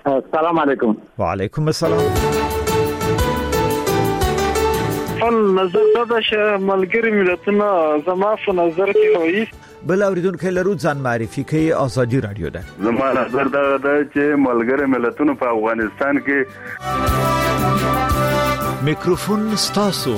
السلام علیکم. وعلیکم السلام. نظر دا چې ملګری ملتونه زما په نظر کې وایي بل اوریدونکو لرو ځان معرفي کوي ازادي رادیو ده. زما نظر دا چې ملګری ملتونه په افغانستان کې میکروفون ستاسو.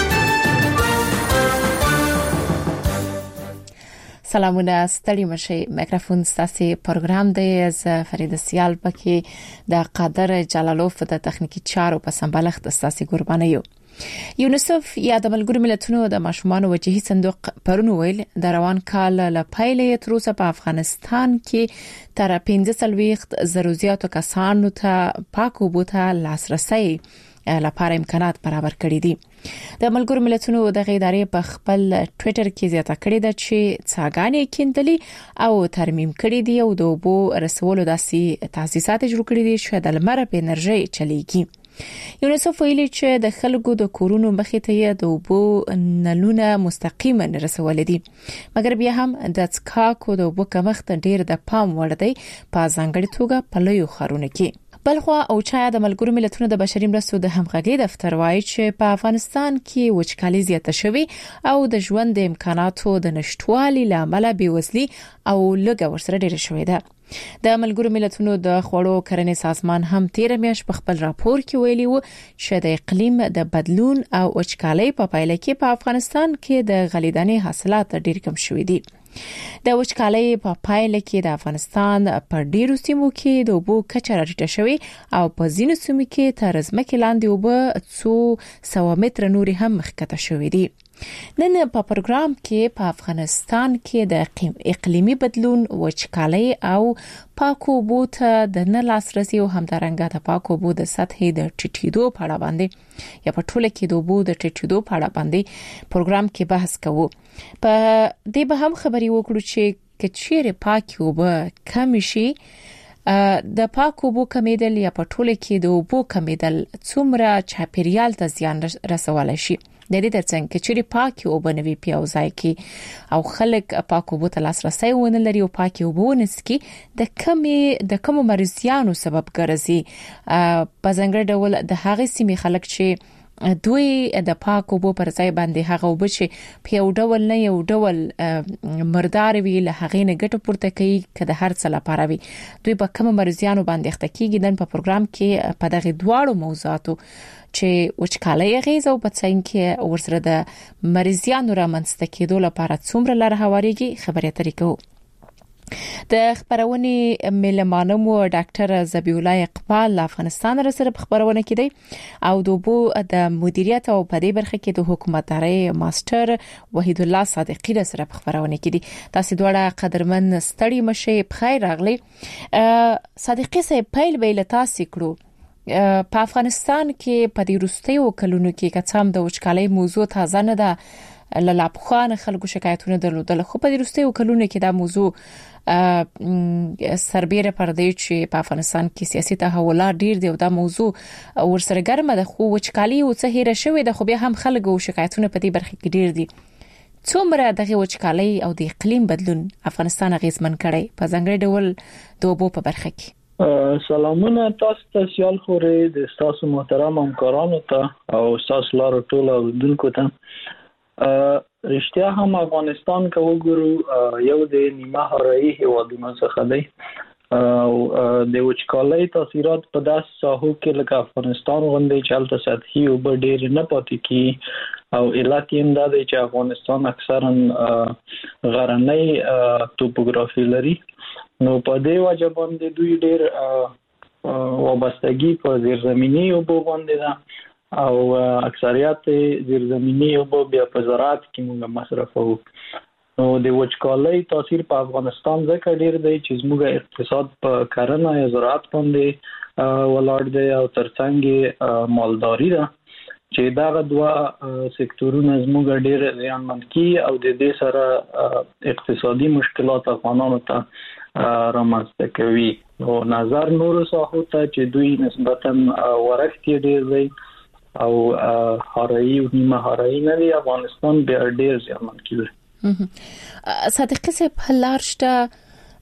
سلامونه ستړي مشه. میکروفون ستاسو پروګرام دی. از فرید سیال پکې د قادر جلالوف د تخنیکی چارو په سمبالښت ستاسو قربانه یو. یونیسف یا د ملګرو ملتونو د ماشومان وجهي صندوق پرونو ویل د روان کال له پیلې تر اوسه په افغانستان کې تر 15,000 زیاتو کسانو ته پاکو بوته لاسرسي لپاره امکانات برابر کړي دي. د ملګرو ملتونو د ادارې په خپل ټوئیټر کې زیاته کړې ده چې څاګانې کیندلي او ترمیم کړي دي او د اوبو رسولو داسې تاسیسات جوړ کړي دي چې د لمر په انرژي چلیږي. یونیسف ویلي چې د خلکو د کورونو مخې ته د اوبو نلونه مستقیما رسول دي، مګر بیا هم د څښاکو د اوبو کمښت ډیر د پام وړ دی په ځانګړي توګه په لویو ښارونو کې. بلخوا او چا د ملګرو ملتونو د بشري مرستو د همغږي دفتر وایي چې په افغانستان کې وچکالي زیاته شوې او د ژوند د امکاناتو د نشټوالي لامل بېوزلي او لږه ورسره ډېره شوې ده. د ملګرو ملتونو د خوړو کرنې سازمان هم تیر میاشت په خپل راپور کې ویلي و چې د اقلیم د بدلون او وچکالۍ په پایله کې په افغانستان کې د غلیدانې حاصلات ډېر کم شوي دي. د وچکالۍ په پایله کې د افغانستان په ډیرو سیمو کې د اوبو کچه راټیټه شوې او په ځینو سیمو کې تر ځمکې لاندې اوبه 200 متره نوري هم مخکته شوې دي. نن په پروګرام کې په افغانستان کې د اقلیمي بدلون، وچکالۍ او پاکو اوبو ته د نه لاسرسي او همدارنګه د پاکو اوبو د سطحې د ټیټېدو په اړه باندې یا په ټوله کې د اوبو د ټیټېدو په اړه باندې پروګرام کې بحث کوو. په دې به هم خبري وکړو چې کچېره پاکي اوبه کم شي، د پاکو اوبو کمیدل یا په ټوله کې د اوبو کمیدل څومره چاپیریال ته زیان رسولای شي. د دې ترڅنګ چې پاکي اوبه نوي پیاوځای کی او خلک پاکو اوبو ته لاسرسي ونه لري او پاکي اوبه ونسکي د کم مریضانو سبب ګرځي. په ځانګړي ډول د هغې سیمې خلک چې دوی د پاکو اوبو پر ځای باندې هغه اوبه چې په یو ډول نه یو ډول مردار وی له هغې نه ګټه پورته کوي کله هر څه لپاره وي، دوی په کوم مریضانو باندې اخته کیږي. نن په پروګرام کې په دغه دواړو موضوعاتو چې وچکالۍ غیز او په څنګه کې ورسره د مریضانو رامنځته کېدو لپاره څومره لار هواريږي خبرې اترې کوو. د خبرونه ملمانه مو ډاکټر ذبیح الله اقبال افغانستان سره په خبرونه کې دی او د بو د مدیریت او په دې برخه کې د حکومتداري ماستر وحید الله صادقی سره په خبرونه کې دي. تاسو دواړه قدرمن ستړي مشه بخیر راغلي. صادقی صاحب پیل ویل تاسو کړو په افغانستان کې په دې وروستیو کلونو کې کڅام د وچکالۍ موضوع تازه نه ده، لپخوان خلکو شکایتونه درلودل، خو په دې وروستیو کلونو کې دا موضوع سربېره پر دې چې په افغانستان کې سیاسي تحولات ډیر دي او دا موضوع ورسره ګرمه ده، خو وچکالي او څه هېره شوې ده، خو بیا هم خلکو شکایتونه په دې برخه کې ډیر دي. څومره دغه وچکالي او د اقلیم بدلون افغانستان اغیزمن کړي په ځانګړي ډول د اوبو په برخه کې؟ سلامونه تاسو ته سیال خوري د تاسو محترم همکارانو ته او تاسو لاره ټول اوردونکو ته. رښتیا هم افغانستان که وګورو یو د نیمه هواري هیوادونو څخه دی او د وچکالۍ تاثیرات په داسې ساحو کې لکه افغانستان غونډې چې هلته سطحي اوبه ډېرې نه پاتې کیږي او علت یې دا دی چې افغانستان اکثرا غرنۍ توپوګرافي لري، نو په دې وجه باندې دوی ډېر وابستګي په زیرزمیني اوبو باندې ده او اکثریت زیرزمینی اوبه بیا په زراعت کې موږ مصرفوو. نو د وچکالۍ تاثیر په افغانستان ځکه ډیر دی چې زموږ اقتصاد په کرنه یا زراعت باندې ولاړ دی او ترڅنګ مالداري ده چې دا دوه سکتورونه زموږ ډیر زیانمن کی او د دې سره اقتصادي مشکلات افغانانو ته رامنځته کوي. نو نظر نور ساحو ته چې دوی نسبتا ورښت ډیر دی او هارایی او نیمه هارایی نه دی، افغانستان به ډیر زیانمن کیږي. صادقی صاحب لارشته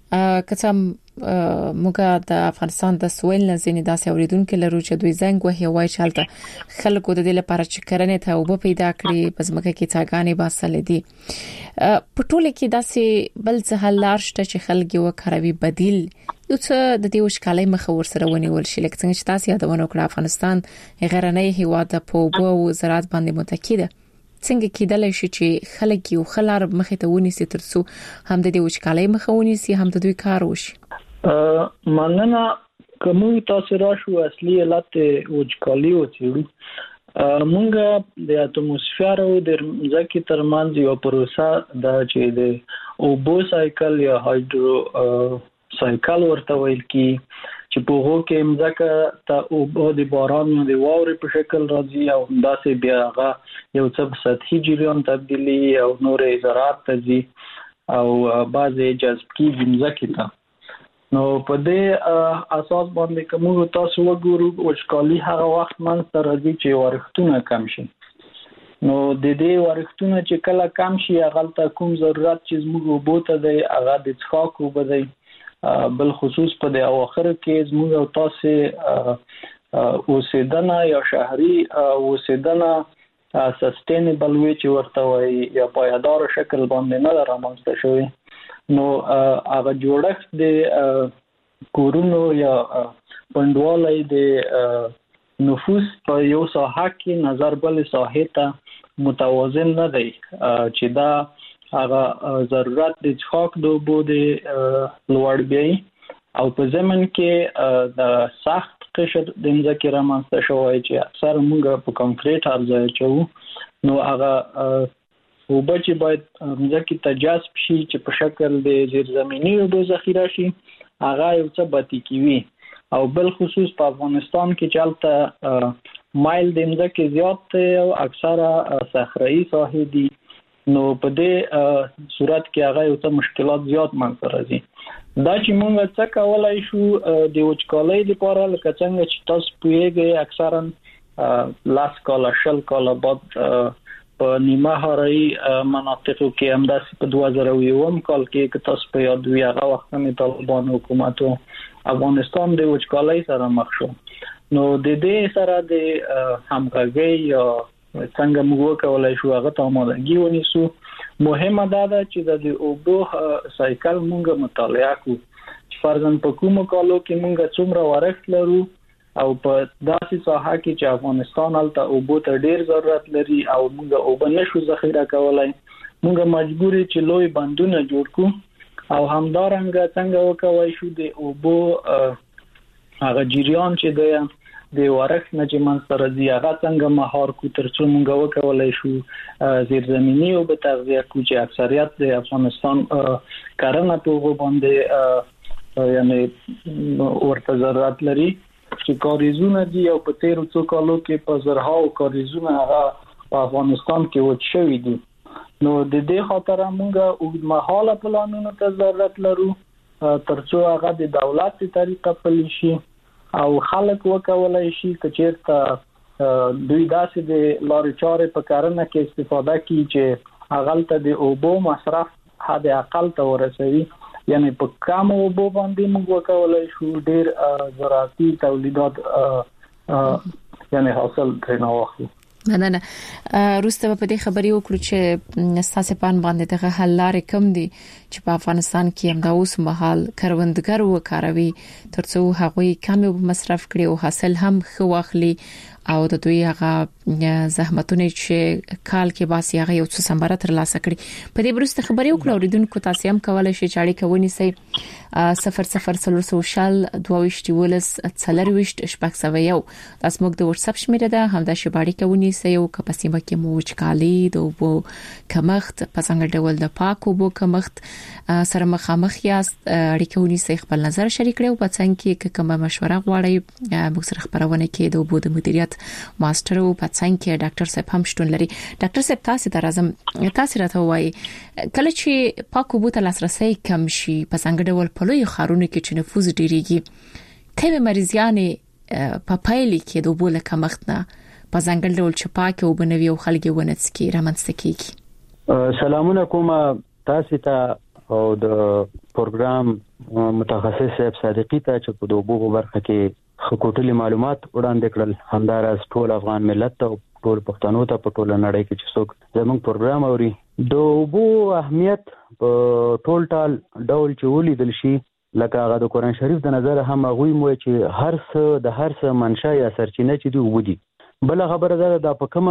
کڅم موږ د افغانستان د سویل نه ځینې داسې اوریدونکو لرو چې دوی زنګ وهي وای چالتہ خلکو د دې لپاره چې کرنې ته وب پیدا کړی پس مګه کې څاګانې باسل دي په ټوله کې داسې بل څه حل لار شته چې خلک یو کاروي بدیل یو څه د دې وشکالۍ مخ ورسره ونیول شي لکه څنګه چې تاسو یادونه کړو افغانستان غرنۍ هیواد په اوبو او زراعت باندې متکی ده څنګه کېدلای شي چې خلک یو خلار مخې ته ونیسي ترڅو هم د دې وشکالۍ مخ ونیسي هم د دوی کار وشي مننه کوم تاسو راشو اصلي علت وچکالي او چیرې مونږ د اتموسفیر او د ځمکې ترمنځ یو پروسه دا چې د اوبو سایکل یا هایدرو سایکل ورته ویل کی چې په هغه کې ځمکه ته اوبو د باران او د واورې په شکل راځي او داسې بیا هغه یو څه سطحي جریان تبدیلی او نورې زراعت ته ځي او بعضی جذب کیږي ځمکې ته نو په دې اساس باندې کوم تاسو وګورو وشکالي هغه وخت من سره دي چې ورښتونه کم شي نو د دې ورښتونه چې کله کم شي هغه ته کوم ضرورت چې موږ وبوته دی هغه د څښاک وبدي بل خصوص په د اواخر کې زموږ او تاسو اوسیدنه یا شهري اوسیدنه سستینبل وی چې ورته وي یا پایدار شکل باندې نه رامنځته شوی نو هغه جوړښت د کورونو یا پندوالای د نفوس په یو ساحه کې نظر بل ساحه ته متوازن نه دی چې دا هغه ضرورت د څښاک د اوبو د لوړ بیاي او په زمن کې د سخت قشر د ځمکې رامنځته شوی چې اکثر موږ په کانکریټ ارزای چو نو هغه اوبه چې باید ځکه ته جذب شي چې په شکل د زیرزمینی اوبو ذخیره شي هغه یو څه باتی کیوي او بل خصوص په افغانستان کې چالتہ مایل د ځمکې زیات او اکثره صحرایي ساحې دي نو په دې صورت کې هغه یو څه مشکلات زیات منځ راځي دا چې موږ څه کولای شو د وچکالۍ لپاره لکه څنګه چې تاسو پوهیږئ اکثرا لاس کاله شل کاله بعد په نیمه هاري مناطقو کې همداسې په 2001 کال کې تاسو په یاد وي هغه وخت کې طالبان حکومت افغانستان د وچکالۍ سره مخ شو نو د دې سره د همغږي یا څنګه موږ کولای شو هغه ته آمادګي ونیسو مهمه ده چې د اوبو سایکل موږ مطالعه کوو چې فرضاً په کومو کالو کې موږ څومره ورښت لرو او په داسې ساحه کې چې افغانستان هلته اوبو ته ډیر ضرورت لري او موږ اوبه نشو ذخیره کولای موږ مجبوري چې لوی بندونه جوړ کړو او همدارنګه څنګه وکوي شو د اوبو هغه جریان چې د ورښت نه چې من سره دی هغه څنګه مهار کو ترڅو موږ وکولای شو زیرزمینی او به تغذیه کو چې اکثریت د افغانستان کرنه په باندې یعنی ورته ضرورت لري چې کاریزونه دي او په تیر څو کالو کې په زرهاو کاریزونه هغه په افغانستان کې وچ شوي دي نو د دې خاطر موږ اوږدمهاله پلانونو ته ضرورت لرو ترڅو هغه د دولت په طریقه پلي شي او خلک وکولای شي چې چیرته دوی داسې د لارې چارې په کرنه کې استفاده کوي چې هغه ته د اوبو مصرف حد اقل ته ورسوي یعنی په کم اوبو باندې موږ وکولای شو ډیر زراعتي تولیدات یعنی حاصل ترې واخلو مننه روسته په دې خبري وکړو چې اساسي پان باندې دغه حل لارې کم دي چې په افغانستان کې هم دا اوس مهال کروندګر وکاروي ترڅو هغوی کم مصرف کړي او حاصل هم ښه واخلي او د دوی هغه زحمتونه چې کال کې باسي هغه یو څه سمبره تر لاسه کړي په دې برسته خبري وکړو اوریدونکو تاسو هم کولای شئ چې اړیکه ونیسئ 00 22 ولس 4 شپږ تاسو موږ د واتس اپ شمیره ده هم د شباړی کوي سيو کپسیمه کې موچکالي د وبو کمخت په څنګه ډول د پاکو وبو کمخت سره مخامخ یاست اړیکه ونیسئ خپل نظر شریک کړئ په څنګه کې کومه مشوره غواړئ موږ سره خبرونه کې د وبو د مدیریت ماستر او په څنګه ډاکټر صاحب هم شتون لري ډاکټر صاحب تاسو ته راځم تاسو راته وایي کله چې پاکو وبو ته لاسرسي کم شي په څنګه ډول په لوی خارونو کې چې نفوذ ډیریږي کله مریضیانې په پایلې کې د وبو له کمښت نه په څنګه ډول چې پاکه وبنوي او خلک ونڅکي رامنځته کیږي سلامونه کوم تاسو ته او د پروګرام متخصص صاحب صادقی ته چې په دوبو په برخه کې خکوټلي معلومات وړاندې کړل، همداراز ټول افغان ملت ته ټول پښتنو ته په ټول نړۍ کې چې څوک زموږ پروګرام اوري دوبو اهمیت په ټول ټال ډول چې ولیدل شي، لکه هغه د قرآن شریف د نظر هم هغوی مو چې هر څه منشا یا سرچینه چې دی وبدي. بل خبره ده په کومه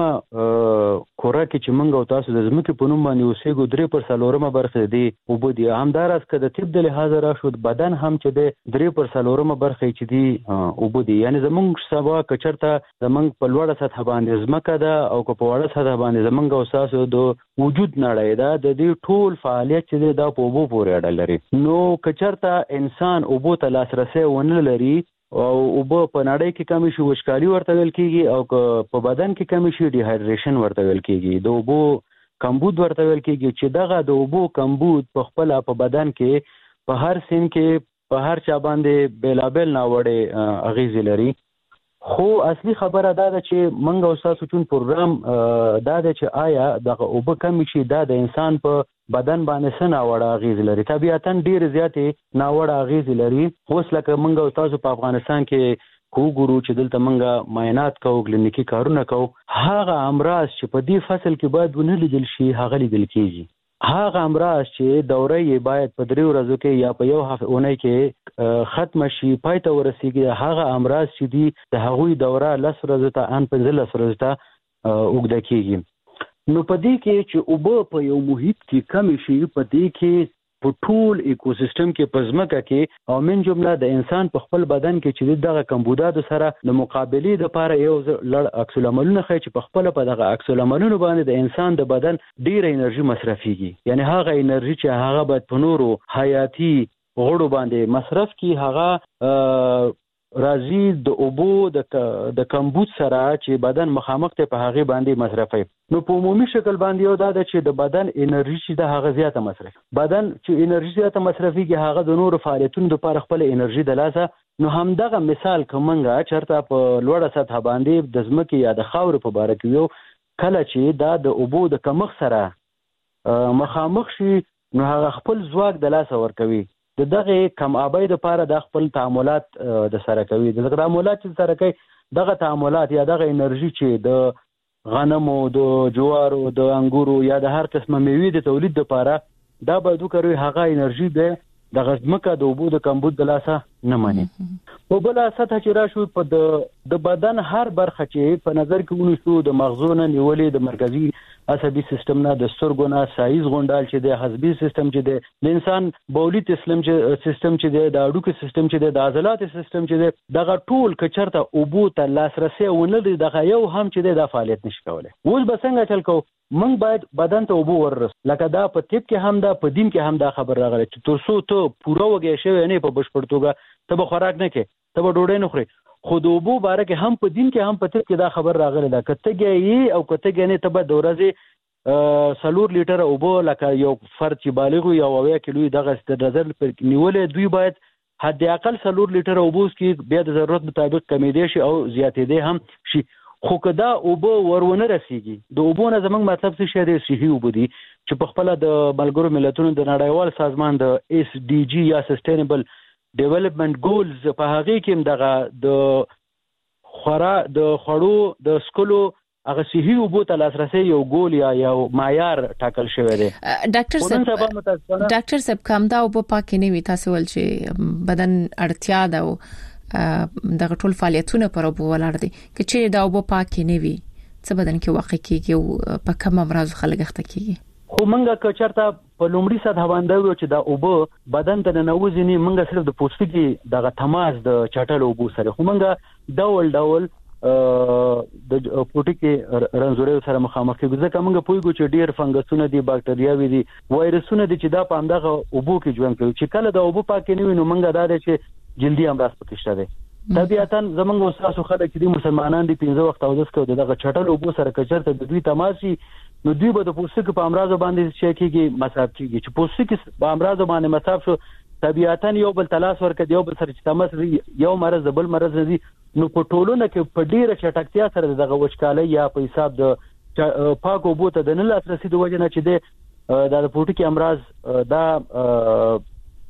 کورا کې چې موږ او تاسو د زمکه په نوم باندې اوسېګو 3% برخه دی وبدي. همداراز که د طب د لحاظ را شو بدن هم چې دی 3% برخه چې دی وبدي. یعنی زموږ سبا کچرته زموږ په لوړه سطح باندې زمکه ده او په وړه سطح باندې زموږ او تاسو د وجود نړۍ ده، د دې ټول فعالیت چې دی دا په وبو پورې اړه لري. نو کچرته انسان وبو ته لاسرسي ونه لري او وبو په نړۍ کې کمی شي وشکالي ورته ویل کیږي، او په بدن کې کمی شي ډیهایډریشن ورته ویل کیږي، د وبو کمبود ورته ویل کیږي. چې دغه د وبو کمبود په خپل په بدن کې په هر سین کې په هر چا باندې بیلابل ناوړه اغیز لري. خو اصلي خبره دا ده چې منګ او تاسو چون پروګرام دا ده چې آیا دغه وبو کمی شي دا د انسان په بدن باندې څه ناوړه اغیز لري. طبيعتاً ډیر زیاتې ناوړه اغیز لري. اوس لکه منګ او تاسو په افغانستان کې کوګورو چې دلته منګه معاینات کوو، کلینیکی کارونه کوو، هغه امراض چې په دې فصل کې باید ونه لیدل شي هغه لیدل کیږي. هغه امراض چې دوره یې باید په 3 ورځو کې یا په یو هفته کې ختم شي پای ته ورسیږي، هغه امراض چې دي د هغوی دوره 10 ورځې ته ان 15 ورځې ته اوږده کیږي. نو په دې کې چې اوبه په یو محیط کې کم شي، په دې کې په ټول ایکوسیستم کې په ځمکه کې او من جمله د انسان په خپل بدن کې چې دغه کمبوداتو سره د مقابلې لپاره یو لړ عکس العملونه ښيي چې په خپل په دغه عکس العملونو باندې د انسان د بدن ډیره انرژي مصرفيږي. یعنی هغه انرژي چې هغه باید په نورو حیاتي غړو باندې مصرف کی، هغه راځي د اوبو د کمبود سره چې بدن مخامخ ته په هغه باندې مصرفي. نو په عمومي شکل باندې یو دا ده چې د بدن انرژي چې د هغه زیاته مصرف، بدن چې انرژي زیاته مصرفيږي هغه د نورو فعالیتونو لپاره خپل انرژي د لاسه. نو همدغه مثال کومنګه چرته په لوړه سطح باندې د ځمکې یا د خاور په باره کې یو کله چې دا د اوبو د کمښت سره مخامخ شي نو هغه خپل ځواک د لاسه ورکوي. د دغه کم آبای د لپاره د خپل تعاملات د سره کوي. د تعاملات چې سره کوي دغه تعاملات یا دغه انرژي چې د غنمو، د جوارو، د انګورو یا د هر قسمه میوې د تولید لپاره دا باید وکړي، هغه انرژي د غزمکه د اوبو د کمبود د لاسه نه مانی. په بل سطح چې راشو په د بدن هر برخه چې په نظر کې ونیسو، د مغزونه نیولې، د مرکزی عصبي سیستم نه، د سترګو نه، سایز غونډال چې د حسبي سیستم چې د انسان بولی سیستم چې د اډوکو سیستم چې د عضلات سیستم چې دغه ټول کچرته اوبو ته لاسرسي ونه لري، دغه یو هم چې د فعالیت نشي کولای. اوس به څنګه چل کو موږ باید بدن ته اوبو ورس، لکه دا په طب کې هم دا په دین کې هم دا خبر راغلی چې ترڅو ته پوره وګی شوی نه په بشپړ توګه ته به خوراک نه کې، ته به ډوډۍ نه خوري. خو د اوبو باره کې هم په دین کې هم په طب کې دا خبر راغلی ده، کته کې او کته کې نه ته به د ورځې 4 لیټر اوبو لکه یو فرد چې بالغ وي او 80 کیلو دغه د نظر پر نیولې، دوی باید حد اقل 4 لیټر اوبو کې بیا د ضرورت مطابق کمیدې شي او زیاتېدې هم شي. خو کدا اوبو ورونه رسیږي، د اوبو نه زمنګ مطلب څه شی دی؟ صحي اوبو دي چې په خپل د ملګرو ملتونو د نړیوال سازمان د SDG یا سسټینبل ډیولپمنٹ ګولز په هغه کې دغه د خړو د سکولو هغه صحي اوبو ته لاسرسي یو ګول یا یو معیار ټاکل شوی دی. ډاکټر صاحب کوم دا اوبو پاکې نه وي، تاسو ول چې بدن اړتیا ده او دغه ټول فعالیتونه پر اوبو ولاړ دي، چې دا اوبو پاکې نه وي څه بدن کې واقع کیږي او په کوم امراض خلک اخته کیږي. خو منګه کچرته په لومړي سطح باندې چې دا اوبو بدن ته ننوځي نه، منګه صرف د پوستکي دغه تماس د چټل اوبو سره، خو منګه ډول د پوټکی رنځوري سره مخامخ کیږي. ځکه موږ پوهیږو چې ډیر فنګسونه دي، باکټریاوي دي، وایرسونه دي چې دا په همدغه اوبو کې ژوند کوي. چې کله د اوبو پاکې نه وي نو موږ دا چې جلدی امراض پکې شته دي. طبيعتاً زمونږ استادو خلک چې مسلمانان دي 15 وخت اودس کوي، دغه چټل اوبو سره کچرته د دوی تماسي نو دوی به د پوستکي په امراض باندې شي کېږي مصاب کېږي. چې پوستکي په امراض باندې مصاب شو طبيعتاً یو بل تلاش ورکړي، یو بل سره چې تماس یو مرض بل مرض دي، نو په ټولونه کې په ډیره چټکتیا سره دغه وچکالۍ یا په حساب د پاک اوبو ته د نه لاسرسي د وجه نه چې د پوټکي امراض دا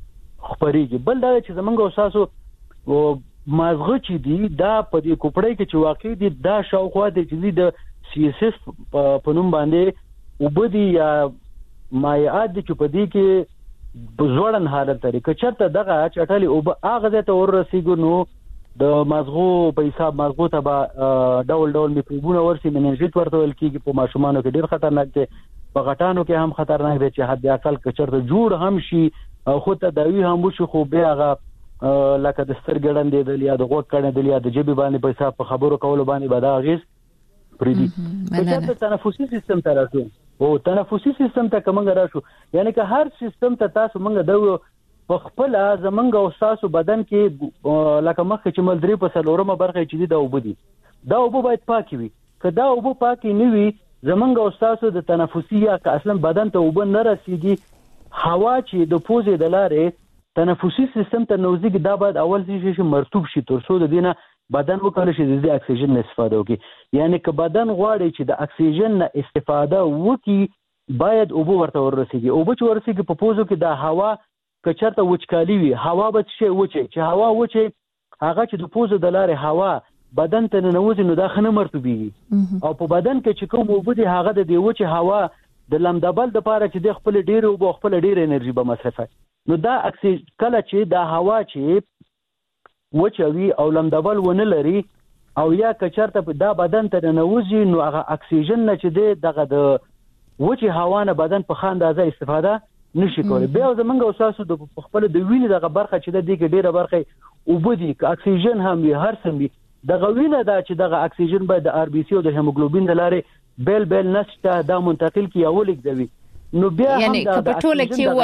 خبريږي. بل دا چې زمونږ اساسو مازغه چې دی دا په دې کوپړې کې چې واقع دي دا شاوخوا د چې د CSS په نوم باندې وبدي یا مایعات چې په دې کې بزوړن حالت لري. که چېرته دغه چټلي او هغه ته ورسیږي نو د مازغو په حساب مازغو ته ډول میکروبونه ورسي مننجیت ورته ول کېږي. په ماشومانو کې ډېر خطرناک دي، په غټانو کې هم خطرناک دي چې حد اقل که چېرته جوړ هم شي او خو تداوی هم وشي خو بیا هغه لکه د سترګې ړندېدل یا د غوږ کڼېدل یا د ژبې باندې په حساب په خبرو کولو باندې به دا اغېز پرېږدي. که تنفسي سیستم ته راشو او تنفسي سیستم ته کومه راشو یعنی که هر سیستم ته تاسو موږ د په خپل زمونږ او تاسو بدن کې لکه مخکې چې ملدري په سلورمه برخه چې دا وبدي دا وب باید پاکي وي. که دا وب پاکي نه وي زمونږ او تاسو د تنفسي یا اصلا بدن ته وب نه رسیږي هوا چې د پوزې د لارې تنفسي سیستم ته نوځي دا باید اول شي مرطوب شي تر څو د دینه بدن وکړي چې د اکسیجن نه استفاده وکړي. یعنی که بدن غواړي چې د اکسیجن نه استفاده وکړي باید اوبه ورته ورسیږي. اوبه چې ورسیږي په پوزو کې د هوا که چېرته وچکالي وي هوا به چې هوا وچه هغه چې د پوزو د لارې هوا بدن ته ننوځي نو دا خنه مرطوبېږي او په بدن کې چې کوم اوبه دي هغه د دې وچه هوا د لمدبل د پاره چې د خپل ډېر او خپل ډېر انرژي به مصرفه نو دا کله چې دا هوا چې وچوي او لمدبل ونه لري او یا کچرته دا بدن ته ننوځي نو هغه اکسیجن نه چې دغه د وچه هوا نه بدن په خاندازه استفاده نشي کولای. بیا زمونږ اساسو د خپل د وینې دغه برخه چې د دې کې ډیره برخه وبدي ک اکسیجن هم وي هر څه وي دغه وینه دا چې دغه اکسیجن باید د RBC او د هیموګلوبین د لارې بیل نشته دا منتقل کی او لیکدوي. نو بیا یعنی کپټوله کې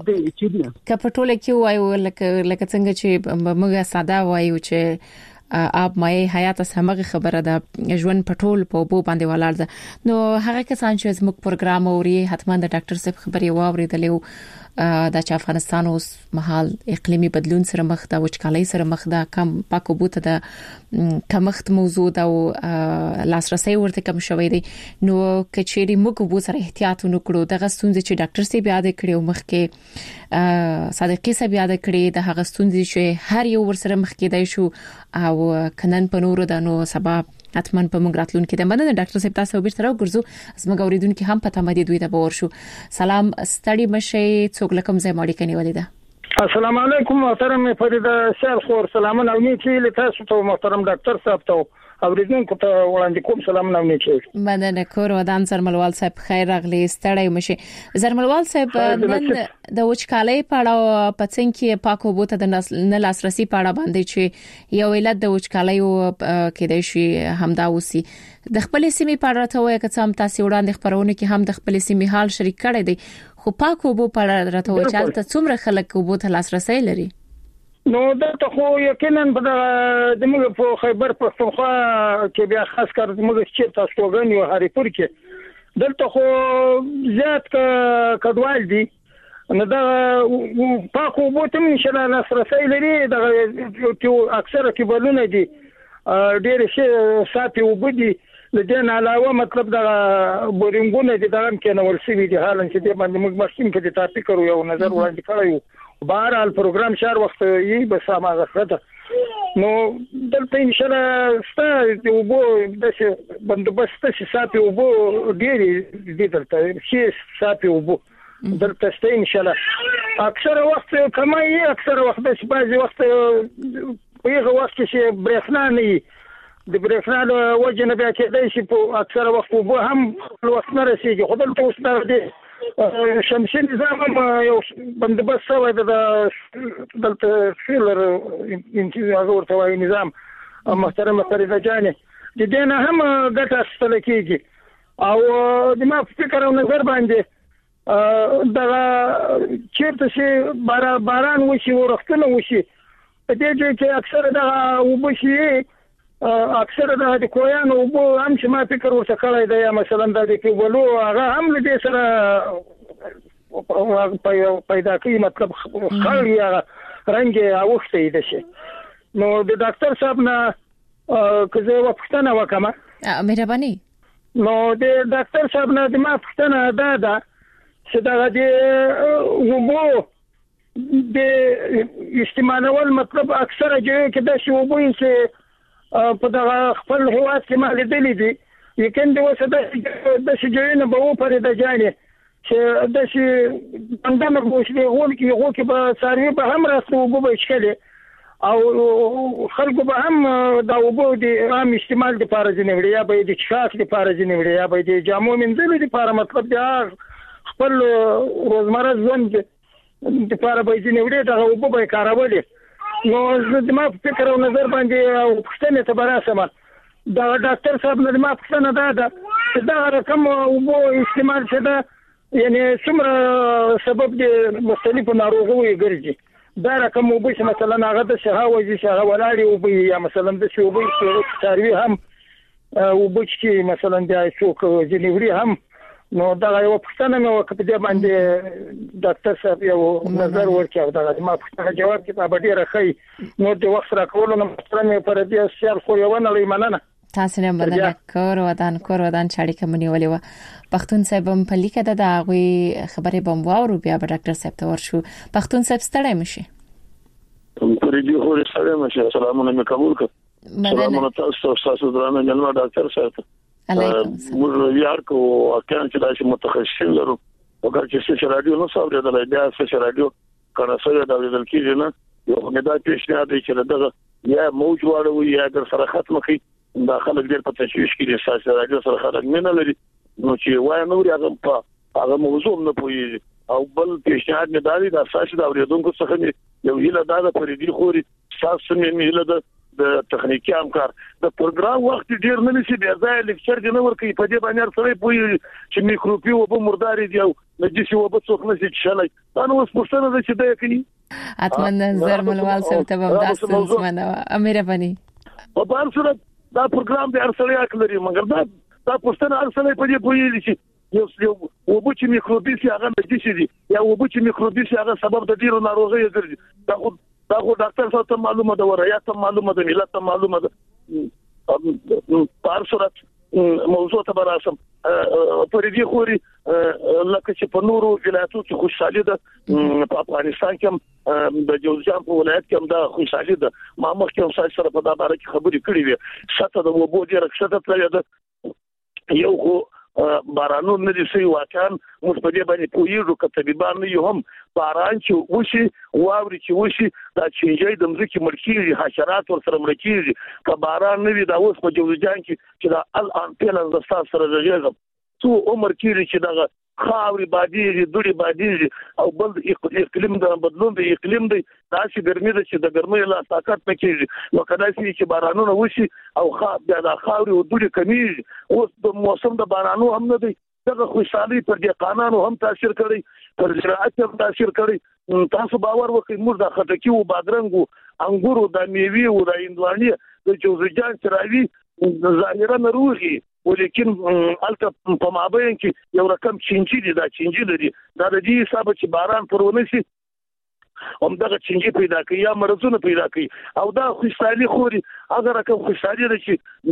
وایو لکه څنګه چې موږ ساده وایو چې آب مای حیات سمغه خبره ده ژوند پټول په بو باندې ولاړ ده. نو هغه کسان چې زموږ پروګرام اوري حتمان د ډاکټر صاحب خبري واوریدلې د افغانستان اوس مهال اقلیمی بدلون سره مخ ده وچکالۍ سره مخ ده کم پاکو بوته ده کمښت موضوع ده او لاسرسي ورته کم شوی دی. نو کچېری موږ بو سره احتیاط وکړو دغه ستونزې چې ډاکټر صاحب یاد کړو مخ کې صادقي صاحب یاد کړی د هغه ستونزې چې هر یو ور سره مخ کېدای شو او کنن په نورو د نو سبب اتمن په موږ راتلون کې د مننه ډاکټر صاحب تاسو بیرته راوګرځو زموږ اوریدونکو هم پته مده دوی ته باور شو. سلام ستړي مشه څوک لکم زې ماړي کني ولیدا. السلام علیکم محترم فريده شال خور سلامونه او نیکی له تاسو ته محترم ډاکټر صاحب ته اوریدونکو ته وړاندې کوم سلامونه او نیکی. مننه کور ودان زرملوال صاحب خیر راغلی ستړي مشه. زرملوال صاحب نن د وچکالۍ پاړه پڅنګ کې پاکو بوته د نه لاسرسي پاړه باندې چې یو علت د وچکالۍ کې د شي همدا وسی د خپل سیمې پاړه ته وایي که څم تاسو وړاندې خبرونه کې هم د خپل سیمې حال شریک کړی دی خو پاکو بو پاړه راته وایي چې تاسو څومره خلک وبو ته لاسرسي لري. نو دلته خو یقینا د موږ په خیبر پښتونخوا کې بیا خاص کر موږ چې تاسو وګڼو یو هریپور کې دلته خو زیات کډوال دي نو دا پاکو بوته من شله لاسرسي لري دا اکثره کې بلونه دي ډېر شي ساتي وبدي لدين علاوه مطلب دا بورینګونه دي دا هم کې نو ورسېږي دي حالان چې د باندې موږ مخکې کې د ټاپک کړو یو نظر وړاندې کړو بهرحال پروګرام شهر وخت یې بس ما غفلت نو دلته ان شاء الله ستاسو وبو د بندوبست چې ساتي وبو ډېری دي دلته چې ساتي وبو دلته ست ان شاء الله اکثر وخت کمای اکثر وخت د بعضي وخت په یو وخت چې برېښنا نه د برېښنا وجه نه بیا کېدای شي په اکثر وخت وبو هم وخت نه رسیږي خو دلته اوس نه شمسي نظام یو بندوبست شوی د دلته فیلر انتظار ورته وایي نظام محترمه فريده جانې د دې نه هم ګټه اخیستل کېږي او د ما فکر او نظر باندې دا چیرته چې باران وشي ورختنه وشي په دې کې اکثر دا وبشي اکثر د کویانو وبو هم چې ما فکر ورته کړی دی مثلا د کې ولو هغه هم دې سره پیدا کوي مطلب خالي رنګ اوخته دي شي نو د ډاکټر صاحب نه کزه وختنه وکما مهرباني نو د ډاکټر صاحب نه د ما وختنه دا چې دا د وبو د استعمالول مطلب اکثره جوړ کې د شوبوي چې په دغه خپل هوا استعمال دي یقین دی وسه د شجرینه به و پر د جانه چې د شي اندامه بوشلي غول کې به ساروي به هم راستو وبو شکله او خلکو به هم دا وبو د عام استعمال لپاره ځنیوړي یا به د چاخ لپاره ځنیوړي یا به د جامو منځلو لپاره مطلب دا خپل روزمره ژوند لپاره به ځنیوړي دا وبو به کارول نو زما فکر او نظر باندې او پښتنه ته براسمه دا ډاکټر صاحب نه ما پښتنه دا دا رقم وبو استعمال څه دا یعنی څومره سبب د مختلفو ناروغیو ګرځي دا رقم وبو چې مثلا هغه د شهاوځي شهه ولاړی وبو یا مثلا د شوبو ساروي هم وبو چې مثلا د څوک جنوري هم نو دا یو پښتنه مې وکړه د باندې ډاکټر صاحب یو نظر ورکړ دا ما پښتنه جواب کې په ډیره خې نو د وخت راکولو نو مثلا پر دې سیال خو یو نه لېمنه تاسو نه بدل کور ودان چاړي کومنی ولې و پښتون صاحب په لیکه د هغه خبره بم واورو بیا به ډاکټر صاحب ته ورشو پښتون صاحب ستړی مشي پر دې خو ستړی مشي سلامونه مې قبول کړ سلامونه تاسو درانه جنما ډاکټر صاحب علیکم موږ یار کو اکان چې داسې متخصصین لرو وګور چې څه رادیو نو صاحب دا بیا څه رادیو کنه سره دا د کیږي نه یو نه دا پیښنه دی چې دغه یا موج واړو یا در سره ختم کی دا خلک ډېر په تشویش کې دي ساسه راځي سره خلک نه لري نو چې وای نو هغه موضوع نه پوي او بل پیشنهاد نه دالي دا ساسه دا ورېدونکو څخه یو هیله دا د پردي خوري ساسه مې هیله د تخنیکی همکار د پروګرام وخت ډیر نه نشي بیا ځای لیکچر دی نو ورکې په دې باندې سره پوي چې میکروبي او په مرداري دی او نجسي او په څوک نشي چلای دا نو سپورتنه د چې دا کوي اتمنى زرملوال سره ته به تاسو مننه اميره بني په بار سره دا پروګرام د ارسلیا کلري مګر دا پښتنه ارسلې په دې پوي چې یو وبو چې میکروبي سي هغه نجسي دي یا وبو چې میکروبي سي هغه سبب د ډیرو ناروغیو ګرځي دا خو ډاکټر صاحب ته معلومه ده وریا ته معلومه ده ملت ته معلومه ده په صورت موضوع ته براسم پر دې خوري لکه چې په نورو ولایتو کې خوشحالي ده په افغانستان کې د جوزجان په ولایت کې هم دا خوشحالي ده ما مخکې هم سره په دا باره کې خبرې کړې وي شته د وبو ډیره شته تللی ده یو خو بارانو نه دي سوي واکان موږ په دې باندې پوهیږو چې طبيبان نه یو هم باران چې وشي واوري چې وشي دا چینجي د مځکې مړکیږي حشرات ور سره مړکیږي که باران نه وي دا اوس په جوزجان کې چې دا الان پیلن د تاسو سره راځي څو عمر کې چې دا خاوري بادي دوړي بادي او بل اقلیم د بدلون د اقلیم د داسې ګرمي د چې د ګرمۍ لا طاقت نکېږي نو کله چې بارانونه وشي او د خاوري او دوړي کمیږي اوس د موسم د بارانو هم نه دی دغه خوشحالي پر دې قانون هم تاثیر کړی پر زراعت هم تاثیر کړی تاسو باور وکړئ موږ د خټکی او بادرنګ انګورو د میوې او د هندوانې د جوزجان چراوي ظاهرا نروغي ولیکن الته په مابین کې یو رقم چینجی دي دا چینجی لري دا د دې حساب چې باران پرونه شي هم دغه چینجی پیدا کوي یا مرزونه پیدا کوي او دا خوشحالي خوري هغه رقم خوشحالي ده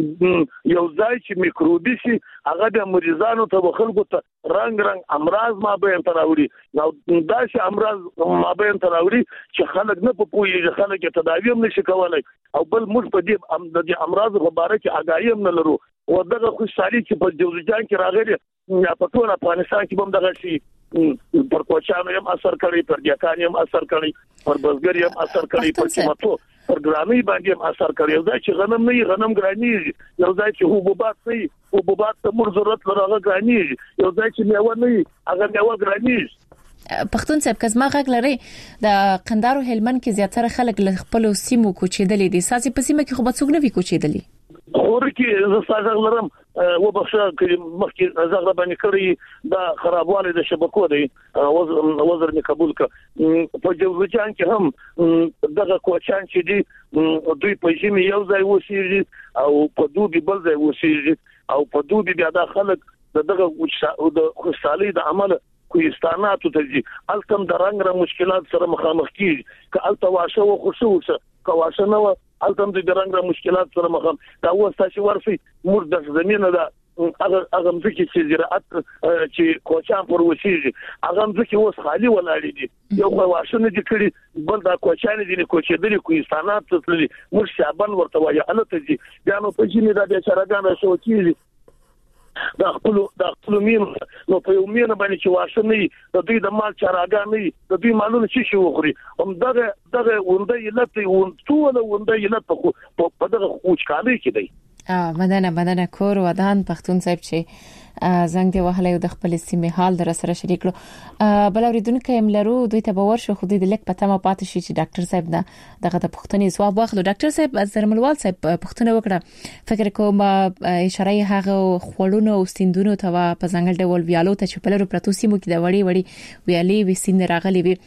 چې یو ځای چې میکروبي شي هغه د مریضانو ته خلکو ته رنگ امراض مابین تراوړي نو دا چې امراض مابین تراوړي چې خلک نه پوهیږي خلک تداوی هم نشي کولای او بل موږ په دې د امراض مبارک اگاهی هم نه لرو او دغه خوشحالي چې په جوزجان کې راغلي یا په ټول افغانستان کې هم دغه شي پر کوچانو هم اثر کړی پر ځکانو هم اثر کړی پر بزګر هم اثر کړی پر چمتو پر ګرامي باندې هم اثر کړی یو ځای چې غنم نه غنم ګرانی یو ځای چې حبوبات نه حبوبات ته مر ضرورت لري ګرانی یو ځای چې میوه نه هغه میوه ګرانی پښتون صاحب کزما غږ لري د قندارو هلمند کې زیاتره خلک له خپل سیمو کوچېدلې دي ساسي په سیمه کې خو به څوک نه وي کوچېدلې ورکه زه ستاسو لرم و بخښه چې مخکې زغره باندې کړی دا خرابواله د شبکو دی وزر می قبول ک په جوزجان کې هم دغه کوچان چې دی دوی په ژمي یو ځای وسیږي او په دوبي بل ځای وسیږي او په دوبي بیا د خلک دغه د خوشحالي د عمل کوهستاناتو ته دي التم د رنگ را مشکلات سره مخامخ کیږي ک الته واشه او خصوصه کواشه نو التم د رنگ را مشکلات سره مخام دا وستا چې ورسي موږ د زمينه دا هغه ځکه چې زراعت چې کوچان پر وسیږي هغه ځکه اوس خالی ولاړ دي یو خواشنه دي کړي بل دا کوچان دي کوچېدلي کوهستانات تللي موږ شعبان ورته وایي الته دي بیا نو په جینې دا بیچارهګان شو کیږي دا خپل مين نو په یو مين باندې چې واشنه د دوی د مال چراګان نه د دوی مالونه شي وخوري هم دغه ونده یلته ټول ونده یلته په دغه خوچکالي کې دی مننه کور ودان پښتون صاحب چې زنګ دی وهله د خپل سیمه حال در سره شریک کړو بل اوریدونکو هم لرو دوی ته باور شو خو د لیک پته ما پاتې شي چې ډاکټر صاحب دغه د پښتني ځواب واخلو ډاکټر صاحب از درملوال صاحب پښتنه وکړه فکر کوم اشاره هغه خړونو او سیندونو ته په ځنګل ډول ویالو ته چې په لرو پروتو سیمو کې د وړي ویالي وسین راغلي وي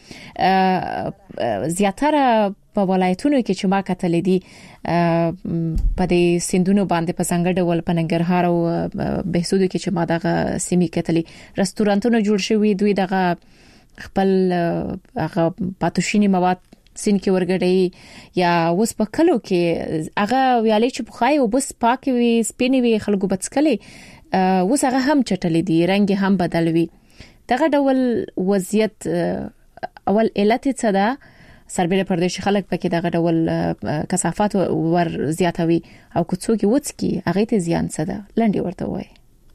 زیاتره په ولایتونو کې چې ما کتل دي په دې سیندونو باندې په څنګه ډول په ننګرهار او بهسودو کې چې ما دغه سیمې کتلې رستورانتونه جوړ شوي دوی دغه خپل هغه پاتوشینی مواد سین کې ورګړي یا وس په کلو کې هغه ویالې چې بخای او بس پاک وي سپینې وي خلکو بچکلې وس هغه هم چټلې دي رنگ هم بدل وي دغه ډول وضعیت اول علت څه ده سربېره پردیشي خلک پکې دغه ډول کثافات ور زیاتوي او کوڅوږي وڅکي هغه ته زیان څه ده لنډي ورته وای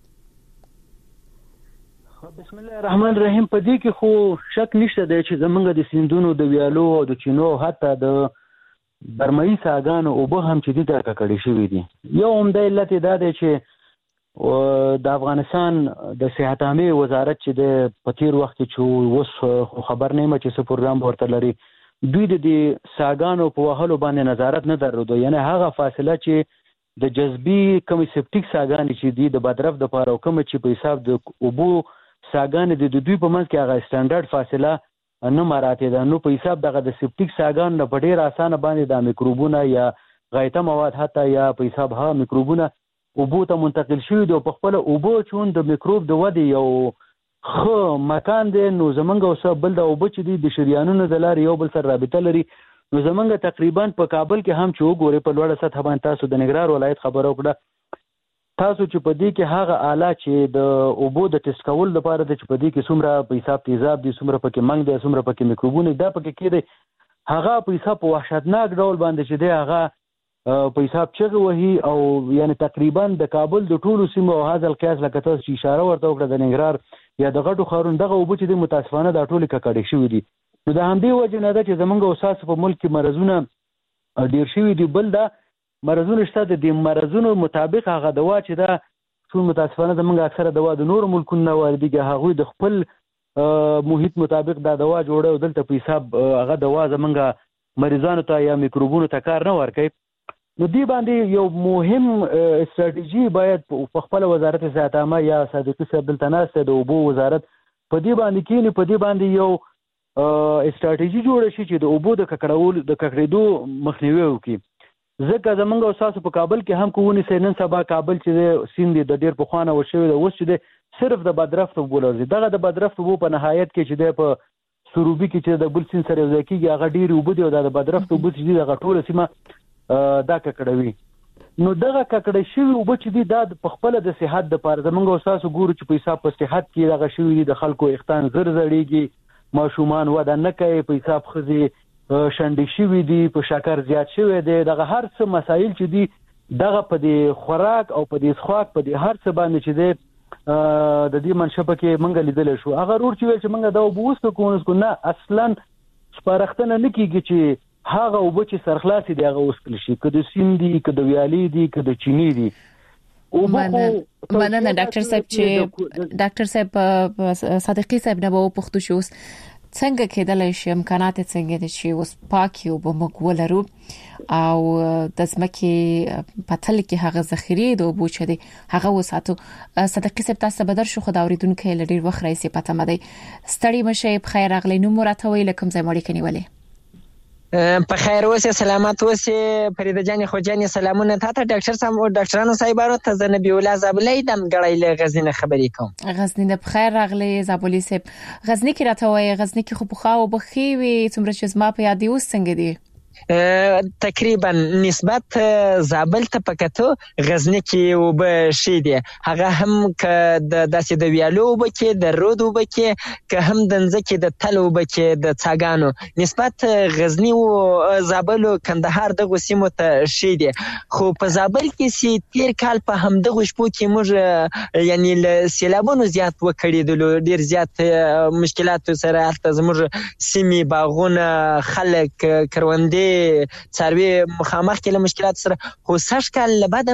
بسم الله الرحمن الرحیم په دې کې خو شک نشته دی چې زمونږ د سیندونو د ویالو او د چینو حتی د برمایي ساګانو او به هم چې دي دا کړي شوی دي یو هم د علت دا دی چې د افغانستان د صحت عامه وزارت چې د پتیر وخت چې وس خبر نه مچ څه پروګرام ورته لري دوی د ساګانو په وهلو باندې نظارت نه درلود یعنی هغه فاصله چې د جذبي کمی سپټیک ساګان چې دي د بدرف د پاره کوم چې په حساب د اوبو ساګان د دوی په منځ کې هغه سټانډرډ فاصله نه مراته ده نو په حساب دغه د سپټیک ساګان نه په ډیر اسانه باندې د میکروبونه یا غایطه مواد حتی یا په حساب ها میکروبونه اوبو ته منتقل شوی دي په خپل اوبو چون د میکروب د ودی یو خو مکان دی نو زمونږ اوسه بل د اوبو چې دي د شریانونو د لارې یو بل سره رابطه لري نو زمونږ تقریبا په کابل کې هم چې وګوري په لوړه سطح باندې تاسو د نګرهار ولایت خبرو کړه تاسو چې په دې کې هغه آله چې د اوبو د ټیسټ کول لپاره د چې په دې کې څومره په حساب تیزاب دي څومره پکې منګ دي څومره پکې میکروبونه دا پکې کېدي هغه په حساب په وحشتناک ډول باندې چې دی هغه په حساب چغه وهي او یعنی تقریبا د کابل د ټولو سیمو او هاذ القياس لکه تاسو چې اشاره ورته وکړه د نګرهار یا د غټو خارون دغه اوبو چې د متاسفانه د ټولو ککړې شوې دي نو د همدې وجه نه ده چې زمونږ اوساس په ملک کې مرزونه ډیر شوي دي بل دا مرزونه شته د مرزونو مطابق هغه دوا چې دا ټول متاسفانه زمونږ اکثره دوا د نور ملکونو نه واردېږي هغوی د خپل محیط مطابق دا دوا جوړه او دلته په حساب هغه دوا زمونږ مریضانو ته یا میکروبونو ته کار نه ورکوي نو دی باندې یو مهم استراتیژي باید په خپل وزارت صحت عامه یا صادقي صاحب دلته ناسته د اوبو وزارت په دې باندې کې په دې باندې یو استراتیژي جوړه شي چې د اوبو د ککړېدو مخنیوي وکړي ځکه زمونږ اوساسو په کابل کې هم کوونی سینن سبا کابل چې سیند د ډیر په خوانه وشوي د اوس چې صرف د بدرفت اوبو لري دغه د بدرفت اوبو په نهایت کې چې په سروبي کې چې د بل سین سره ځای کېږي هغه ډیر اوبو دی او د بدرفت اوبو چې دغه ټوله سیمه دا ککړوي نو دغه ککړې شوی اوبه چې دي دا په خپل د صحت د پاره زمونږ اوساسو ګورو چې په حساب په صحت کې دغه شوی دي د خلکو اختان زړزړېږي ماشومان وده نه کوي په حساب خزي شنډې شوی دي په شکر زیات شوی دی دغه هر څه مسایل چې دي دغه په دې خوراک او په دې څښاک په دې هر څه باندې چې دی د دې منشپه کې منګه لیدل شو هغه ورور چې ویل چې منګه دا اوبه وسته کو نه اصلا سپارښتنه نه کیږي چې هغه اوبه چې سرخلاصي دی هغه وسکل شي که د سیند دي که د ویالي دي که د چینی دي مننه ډاکټر صاحب چې ډاکټر صاحب صادقي صاحب نه وو پښتو شو څنګه کېدلای شي امکانات څنګه دي چې اوس پاکي او بمګ ولرو او د ځمکې پتل کې هغه ذخیره د اوبو چې دي هغه وساتو صدقي صاحب تاسو بدر شو خدای اوریدونکو لډیر وخت راځي پته مده ستړي مشه بخیر اغلی نو مرته ویل کوم ځای مړی کني ولې په خیر اوسه سلامات اوسه فریده جان خو جان سلامونه تاسو ډاکټر صاحب او ډاکټرانو صاحبانو ته زنه بیولا زابلې دم غړې له غزنی خبرې کوم غزنی د بخیر راغلی زابلې صاحب غزنی کې راته وای غزنی کې خو بخا او بخي وي څومره چې زما په یاد اوس څنګه دي تقریبا نسبت زابل ته پکاتو غزنی کې وب شي دي هغه هم ک د داسې د ویالو وب کې د رود وب کې که هم د ځکه د تل وب کې د څاګانو نسبت غزنی او زابل او کندهار دغه سیمو ته شي دي خو په زابل کې سي تیر کال په هم دغه شپو کې موږ یعنی سیلابونو زیات وکړي د ډیر زیات مشکلات سره حتی زموږ سیمې باغونه خلک کروندې څاروي مخامخ کې له مشکلات سره خو سږ کال له بعد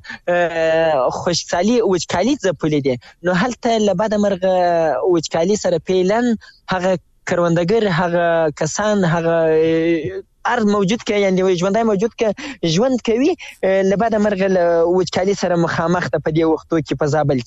مرغه خوشحالي وچکالي ځپلې دي نو هلته له بعد مرغه وچکالي سره پیلن هغه کروندګر هغه کسان هغه ارض موجود که یعنی ژوندای موجود که ژوند کوي له بعد مرغه وچکالي سره مخامخ ده په دې وختو کې په زابل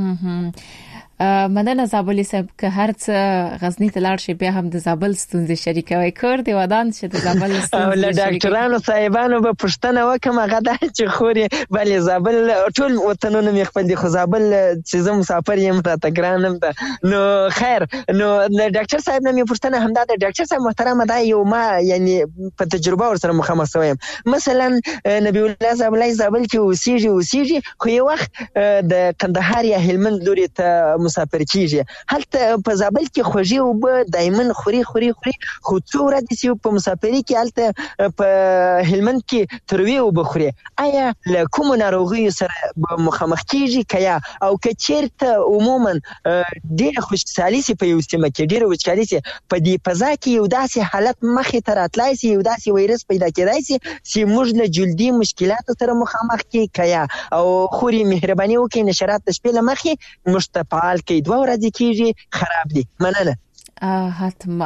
کې مننه زابل صاحب که هر څه غزنی ته لاړ شي بیا هم د زابل ستونزې شریکوي کور دی ودان چې د زابل ستونزې له ډاکټرانو صاحبانو به پښتنه وکم هغه د چې خوري بلې زابل ټول وطنونه مې خپل دي خو زابل چې زه مسافر یم راته ګرانم ده نو خیر نو د ډاکټر صاحب نه مې پښتنه همدا د ډاکټر صاحب محترمه دا یو ما یعنی په تجربه ور سره مخامخ شوم مثلا نبی الله زابل کې اوسېږي خو یو وخت د کندهار یا هلمند لوري ته مسافر کیږي هلته په زابل کې خوږی او به دایمن خوري خو څو ورځې چې په مسافرۍ کې هلته په هلمند کې تروي او بخوري آیا له کوم ناروغیو سره مخامخ کیږي کیا او کچیرته عموما ډېر خوشحالي سي په یو سیمه کې ډېر وچکالي سي په دې فضا کې یو داسې حالت مخې ته راتلای سي یو داسې وایرس پیدا کېدای سي چې موږ له جلدي مشکلاتو سره مخامخ کې کیا او خوري مهرباني وکړئ نشرات د شپې له مخې مشتفعال کې 2 ورځې کېږي خراب دي مننه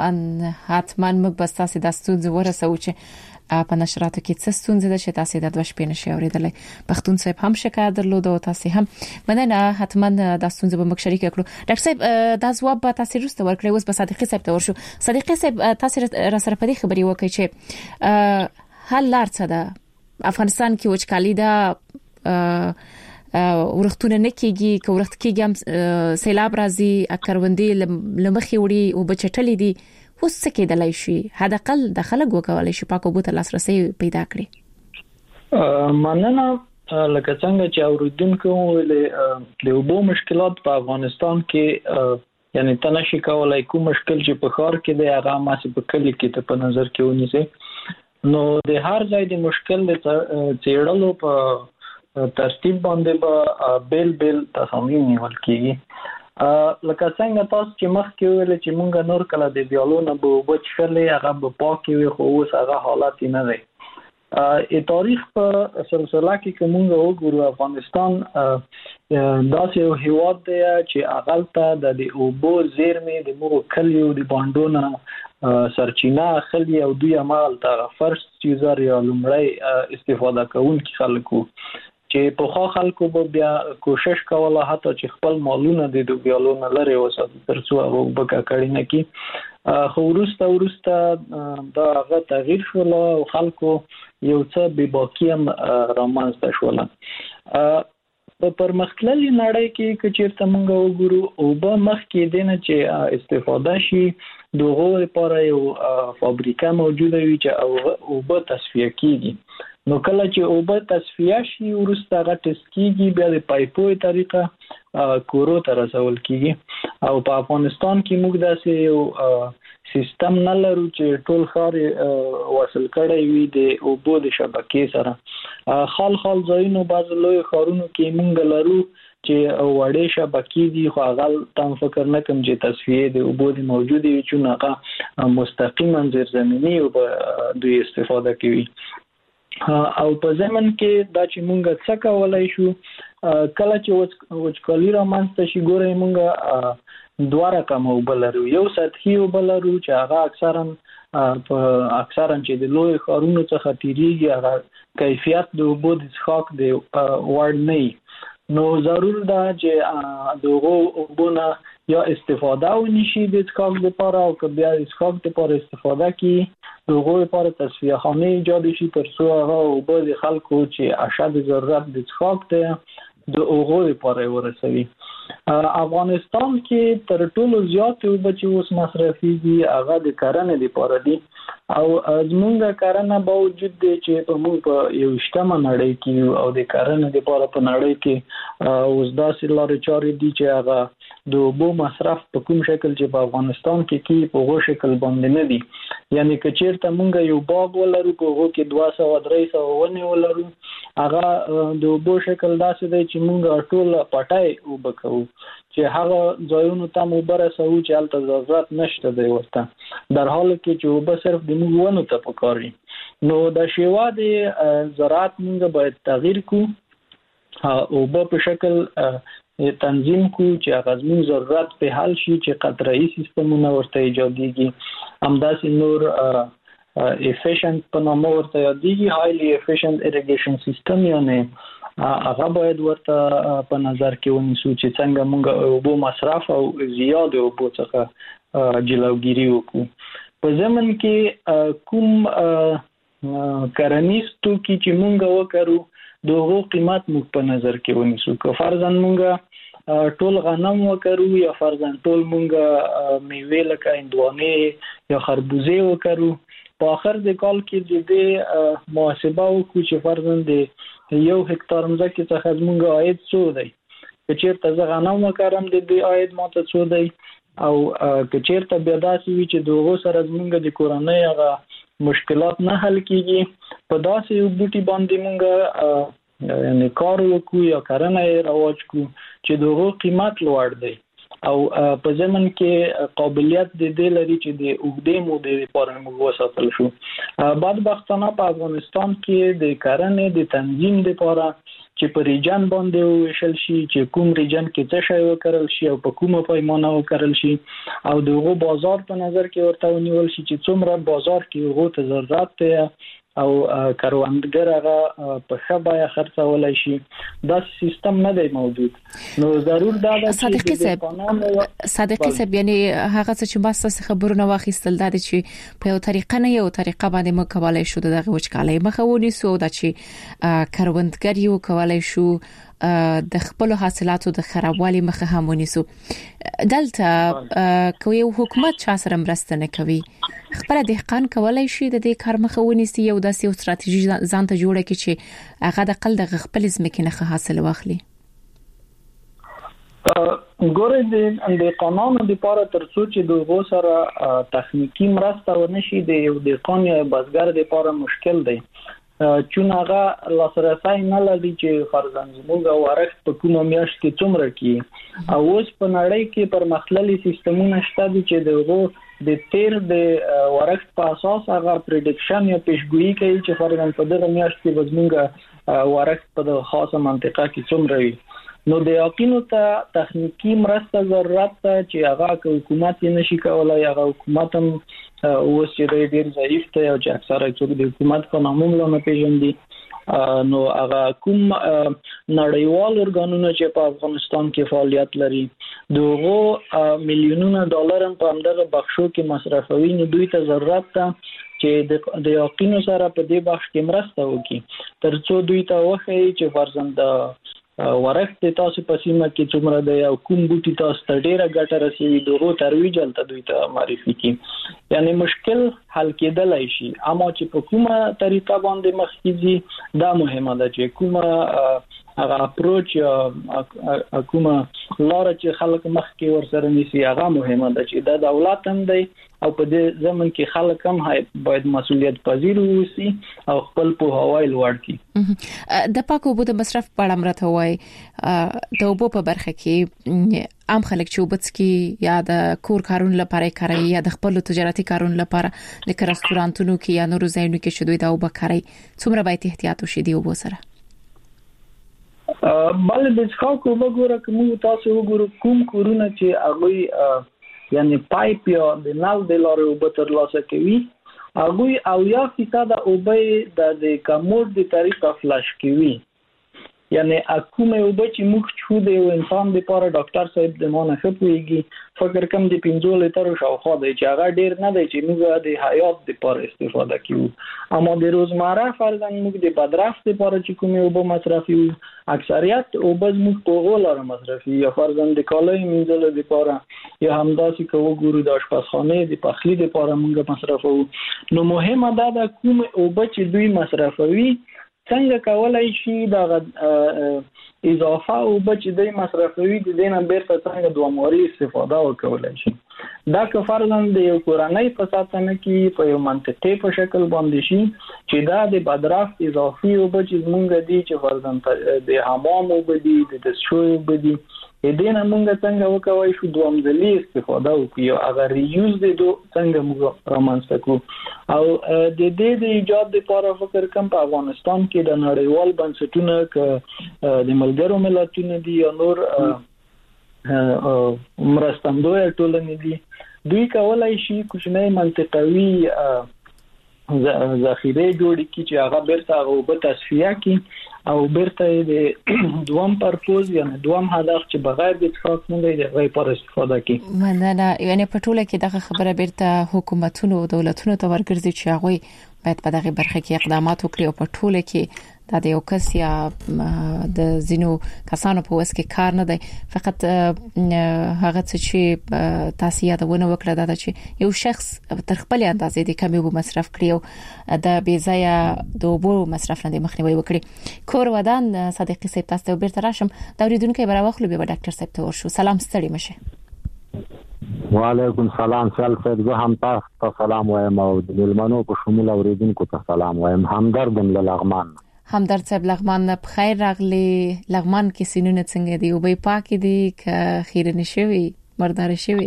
حتما موږ بس تاسو د ستونزې ورسو چې په نشراتو کې څه ستونزې ده چې تاسو د 2 شپې نشي اوریدلې پښتون صاحب هم شکایت درلود او تاسو هم مننه حتما د ستونزې به موږ شریک کړو ډاکټر صاحب دا ځواب به تاسو روسته ورکړئ اوس به صادقي صاحب ته ورشو صادقي صاحب تاسو را سره په دې خبري وکړئ چې حل لار څه ده افغانستان کې وچکالي ده ورختونه نکېږي که ورخت کېږي هم سیلاب راځي کروندې لمخې وړي او بچټلې دي اوس څه کېدلای شي حداقل د خلک وکولای شي پاک اوبو ته لاسرسي پیدا کړي مننه لکه څنګه چې اوریدونکو ویلې د اوبو مشکلات په افغانستان کې یعنی تنشي کولای کوم مشکل چې په ښار کې دی هغه ماسه په کلی کې ته په نظر کې ونیسي نو د هر ځای د مشکل د چیرلو په ترتیب باندې به بیل تصامیم نیول کیږي لکه څنګه تاسو چې مخکې ویل چې مونږ نور کله د دیالونه به وچخلې هغه به پاکي وي خو اوس هغه حالت نه دی تاریخ په سلسله کې مونږ وګورو افغانستان داسې یو هیواد دی چې اغلته د اوبو زیرمې د مو کلیو د باندونه سرچینه خلی او دوی عمل تا فرست یوزر یا لمړی استفاده کوونکي خلکو چې په خلکو به بیا کوشش کوله حتی چې خپل مالونه د دوبیالونو لري وساتي ترڅو هغه وبکه کړي نه کی خو ورسته دا هغه تغییر شول او خلکو یو څه بې باکي رامنځته شول په پرمختللي نړۍ کې چیرته موږ وګورو او به مخکې دینه چې استفاده شي دغه لپاره یو فابریکه موجوده وي چې او به تصفیه کیږي نو کله چې اوبه تصفیه شي ورسته هغه ټیسټ کیږي بیا د پایپوي طریقه کورو ته رسول کیږي او په افغانستان کې موږ داسې یو سیستم نه لرو چې ټول ښار وصل کړی وي د اوبو د شبکې سره خال ځایونو بعض لوی ښارونو کې موږ لرو چې وړې شبکې دي خو هغه تم فکر نه کوم چې تصفیه د اوبو د موجودي وي چې هغه مستقیما زیرزمینی او دوی استفاده کوي او په زمن کې دا چې مونږ څه کولای شو کله چې وچکالي رامنځته شي ګورئ مونږ 2 رقم اوبه لرو یو سطحي اوبه لرو چې هغه اکثرا چې د لوی ښارونو څخه تیریږي هغه کیفیت د اوبو د څښاک د وړ نه نو ضرور ده چې دغه اوبونه یا استفاده ونشي د څښاک لپاره او که بیا د څښاک لپاره استفاده کی دغه لپاره تصفیه خانه ایجاد شي ترڅو هغه اوبه د خلکو چې اشد ضرورت د څښاک ته د اوغو لپاره ورسوي. افغانستان کې تر ټولو زیات اوبه چې اوس مصرفيږي هغه د کرنې لپاره دي او زمونږ کرنه باوجود دی چې په موږ په یو شتمه نړۍ کې او د کرنې لپاره په نړۍ کې اوس داسې لارې چارې دي چې هغه د اوبو مصرف په کوم شکل چې په افغانستان کې په غو شکل باندې نه دي. یعنی که چیرته موږ یو باغ ولرو په غو کې 200-300 ونې ولرو هغه د اوبو شکل داسې دی چې موږ ټول پټای اوبه کوو چې هغه ځایونو ته مو برسو چې هلته ضرورت نشته دی ورته، در حال کې چې اوبه صرف د موږ ونو ته پکاري. نو د شیوا د زراعت موږ باید تغییر کو، اوبه په شکل تنظیم کو چې هغه زموږ ضرورت په حل شي، چې قطره‌ای سیستمونه ورته ایجادېږي، همداسې نور efficient په نامه ورته یادېږي highly efficient irrigation system، یعنی هغه باید ورته په نظر کې ونیسو چې څنګه موږ اوبو مصرف او زیات اوبو څخه جلوګیری وکړو. په ضمن کې کوم کرنیز توکي چې موږ وکړو دغه قیمت موږ په نظر کې ونیسو. که فرضاً موږ ټول غنم وکړو یا فرضاً ټول موږ میوې لکه هندوانې یا خربوزې وکړو، په آخر د کال کې د دې محاسبه وکړو چې فرضاً د 1 هکتار ځمکې څخه زموږ عاید څو دی. که چیرته زه غنم وکړم د دې عاید ماته څو دی، او که چیرته بیا داسې وي چې دغه سره زموږ د کورنۍ هغه مشکلات نه حل کیږي، په داسې یو بوټي باندې موږ یعنی کار وکړو یا کرنه رواج کړو چې دغه قیمت لوړ دی او په ضمن کې قابلیت د دې لري چې د اوږدې مودې لپاره موږ وساتل شو. بدبختانه په افغانستان کې د کرنې د تنظیم لپاره چې په ریجن باندې وویشل شي چې کوم ریجن کې څه شی وکړل شي او په کومه پیمانه وکړل شي او دغه بازار په نظر کې ورته ونیول شي چې څومره بازار کې هغه ته ضرورت دی او کاروانګر هغه په ښه بیه خرڅولای شي. دا سیستم نه دی موجود. نو ضرور دا د صادقي صاحب یعنی هغه چې بس خبرونه واخیستل دا چې په یو طریقه نه یو طریقه باندې مکوالای شو دغه وچکالۍ مخاوني سو دا چې کاروانګر یو کولای شو د خپل حاصلاتو د خرابوالي مخه هم ونیسو. دلته کوي حکومت چا سره مرسته نه کوي، خپل دهقان کولای شي د دې کار مخه ونیسي، یو داسې یو ستراتیژي ځان ته جوړه کړي چې هغه د خپل د خپل ځمکې نه حاصل واخلي. ګورې د قانون لپاره ترڅو چې دغه سره تخنیکی مرسته ونشي د یو دهقان یا بزګر لپاره مشکل دی، چون هغه لاسرسي نه لري چې فرضاً زموږ ورښت په کومه میاشت کې څومره کی او اوس په نړۍ کې پرمختللي سیستمونه شته دي چې دغه د تیر د ورښت په اساس هغه پریډکشن یا پیشګویي کوي چې فرضاً په دغه میاشت کې زموږ ورښت په خاصه منطقه کې څومره وي. نو د یقینو ته تخنیکی مرسته ضرورت ته چې هغه حکومت یې نشي کولای، هغه حکومت هم اوس چې ډېر ضعیف دی او چې اکثره څوک د حکومت په نامه نه پیژندي. نو هغه کوم نړیوال ارګانونه چې په افغانستان کې فعالیت لري دغه میلیونونه ډالر په همدغه بخشو کې مصرفوي، نو دوی ته ضرورت ده چې د یقینو سره په دې بخش کې مرسته وکړي ترڅو دوی ته وښیي چې فرضاً ورښت تاسو په سیمه کې څومره دی او کوم بوټي تاسو ته ډیره ګټه رسوي دغه ترویج هلته دوی ته معرفي کړي. یعنی مشکل حل کېدلای شي، اما چې په کومه طریقه باندې مخ کیږي دا مهمه ده چې کومه هغه اپروچ یا کومه لار چې خلک مخ کې ورسره نیسي هغه مهمه ده چې د دولت هم دی او په دې زمن کې خلک هم باید مسؤلیت پذیر اوسي او خپل پوهاوی لوړ کړي. د پاکو اوبو د مصرف په اړه مرته وای د اوبو په برخه کې عام خلک چې وبڅکي یا د کور کارون لپاره کوي یا د خپل تجارتي کارون لپاره لکه رستورانتونو کې یا نورو ځایونو کې چې دوی د اوبو کوي څومره باید احتیاط وشي دی اوبو سره؟ بل د څاکو وګوره کوم تاسو وګورئ کوم کورونه چې هغه یعنی پایپ یا د نل د لارې اوبه ترلاسه کوي هغه او یا فیصد اوبه د کمور د طریقه فلش کوي. یعنی کومه او بچ مخ چو دی انسان د پاره ډاکټر صاحب د مونږ خپويږي فکر کم د 15 لیټر شاوخوا دی چې هغه ډیر نه دی چې موږ د حیات د پاره استفاده کیو اما د روزمره فرضاً موږ د بدرفت د پاره چې کومه او مصرفي اکثریت او بز موږ په غوړه مصرفي یا فرضاً د کالای منځل د پاره یا همداسې کوو ګورو د آشپزخانه د پخلی د پاره موږ مصرفو نو مهمه ده کوم او بچ دوی مصرفوي څنګه کولای شي دا اضافه او بچ دوی مصرفوي د دینه بیرته څنګه دواموري استفاده وکولای شي دا که فرضاً د یو کورنۍ په ساتنه کې په یو منطقي په شکل باندې شي چې دا د بدرفت اضافي او بچ زمونږ دي چې فرضاً د حمام او بدی د دستشوي بدی دینه مونږ څنګه وکوي شو دوامځلي استفاده وکړو اگر ریوز د دو څنګه موږ رامنځته کو او د دې د ایجاد لپاره فکر کوم په افغانستان کې د نړیوال بنسټونو ک د ملګرو ملتونو دي یا نور مرستندوی ټولنې دي دوی کولای شي کوچنی منطقوي ذخیره جوړ کی چې هغه بیرته او به تصفیه کی او بیرته د دوام پرپوز یعنی دوام هدف چې بغیر د اتفاق نه دی د غیر پر استفاده کی مننه یعنی په ټوله کې دغه خبره بیرته حکومتونو او دولتونو ته ورګرځي چې هغه باید په دغه برخه کې اقدامات وکړي او په ټوله کې د یو کس یا د زینو کسانو په وس کې کار نه دی فقط هغه چې تاسو یادونه وکړه دا چې یو شخص تر خپل اندازې د کمی وب مصرف کړي او د بیزایا د وبو مصرف نه مخنیوي وکړي کور ودان صدیقي صاحب تاسو ته بیرته راشم دا اوریدونکو به راوخلو به ډاکټر صاحب ته ورشو سلام ستړي مشه وعلیکم سلام سلام زه هم تاسو ته سلام وایم او د ملمنو په شمول اوریدونکو ته سلام وایم همدردم له لغمان همدرد صاحب لغمان په خیر راغلی لغمان کې سینونه څنګه دی او به پاک دي ک خیره نشوي مردار شوي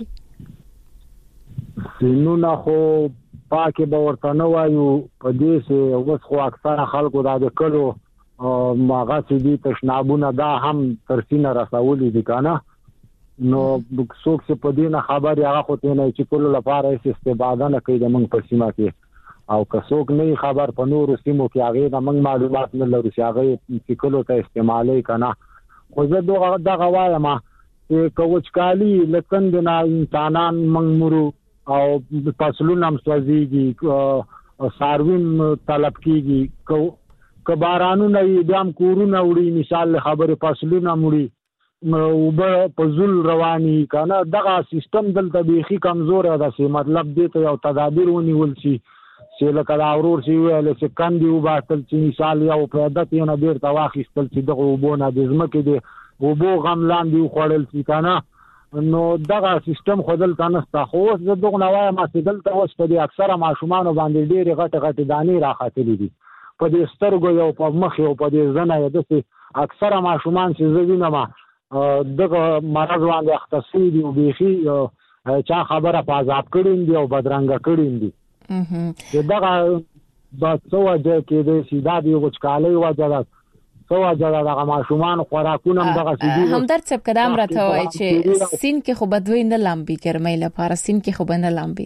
سینونه خو پاکه به ورته نه وایو په دې سه اوس خو اکثره خلکو د کلو ماغه چې دي تشنابونه دا هم ترسینه رسولي دي کنه نو څوک چې په دې نه خبر هغه خو ته نه چې کولو لپاره استفاده نه کوي د موږ په سیمه کې او که څوک نه خبر په نورو سیمو کې هغه د موږ معلومات نه لري چې هغه فکرلو ته استعمالي کنه خو زه دغه وایم چې کوچکالي لکند نه انسانان منګمرو او فصلونه هم سوځيږي ساروین طلب کیږي کبارانو نه دام کورونه وړي مثال خبره فصلونه مړي او په ذل رواني کنه دغه سیستم دلته بيخي کمزور ده چې مطلب دې ته یو تدابیر ونیول شي چې لکه دا اورور شي ویل چې کاندي وباسل چې مثال یو پردت یو نه بیرته واخیستل چې دغه وبونه د ځمکې دی وبو غملان دی خوړل چې کنه نو دغه سیستم خودل تنسته خو زه دغه نوای ما سیدل ته اوس په دې اکثره ماشومان باندې ډېر غټ دانی راخاتلې دي په دې سترګو یو په مخ یو په دې زنه د اکثره ماشومان چې زوینه ما دغه مرض باندې اختصاصي دي او بيخي چا خبره پازاب کړي دي او بدرنګ کړي دي دغه د څوجه کې د سیدادي وچکالي وجه څوجه دغه ماشومان خوراکونه دغه سیدي همدرد صاحب قدم راته وای چې سین کې خو بدوي نه لامبي ګرمۍ لپاره سین کې خو نه لامبي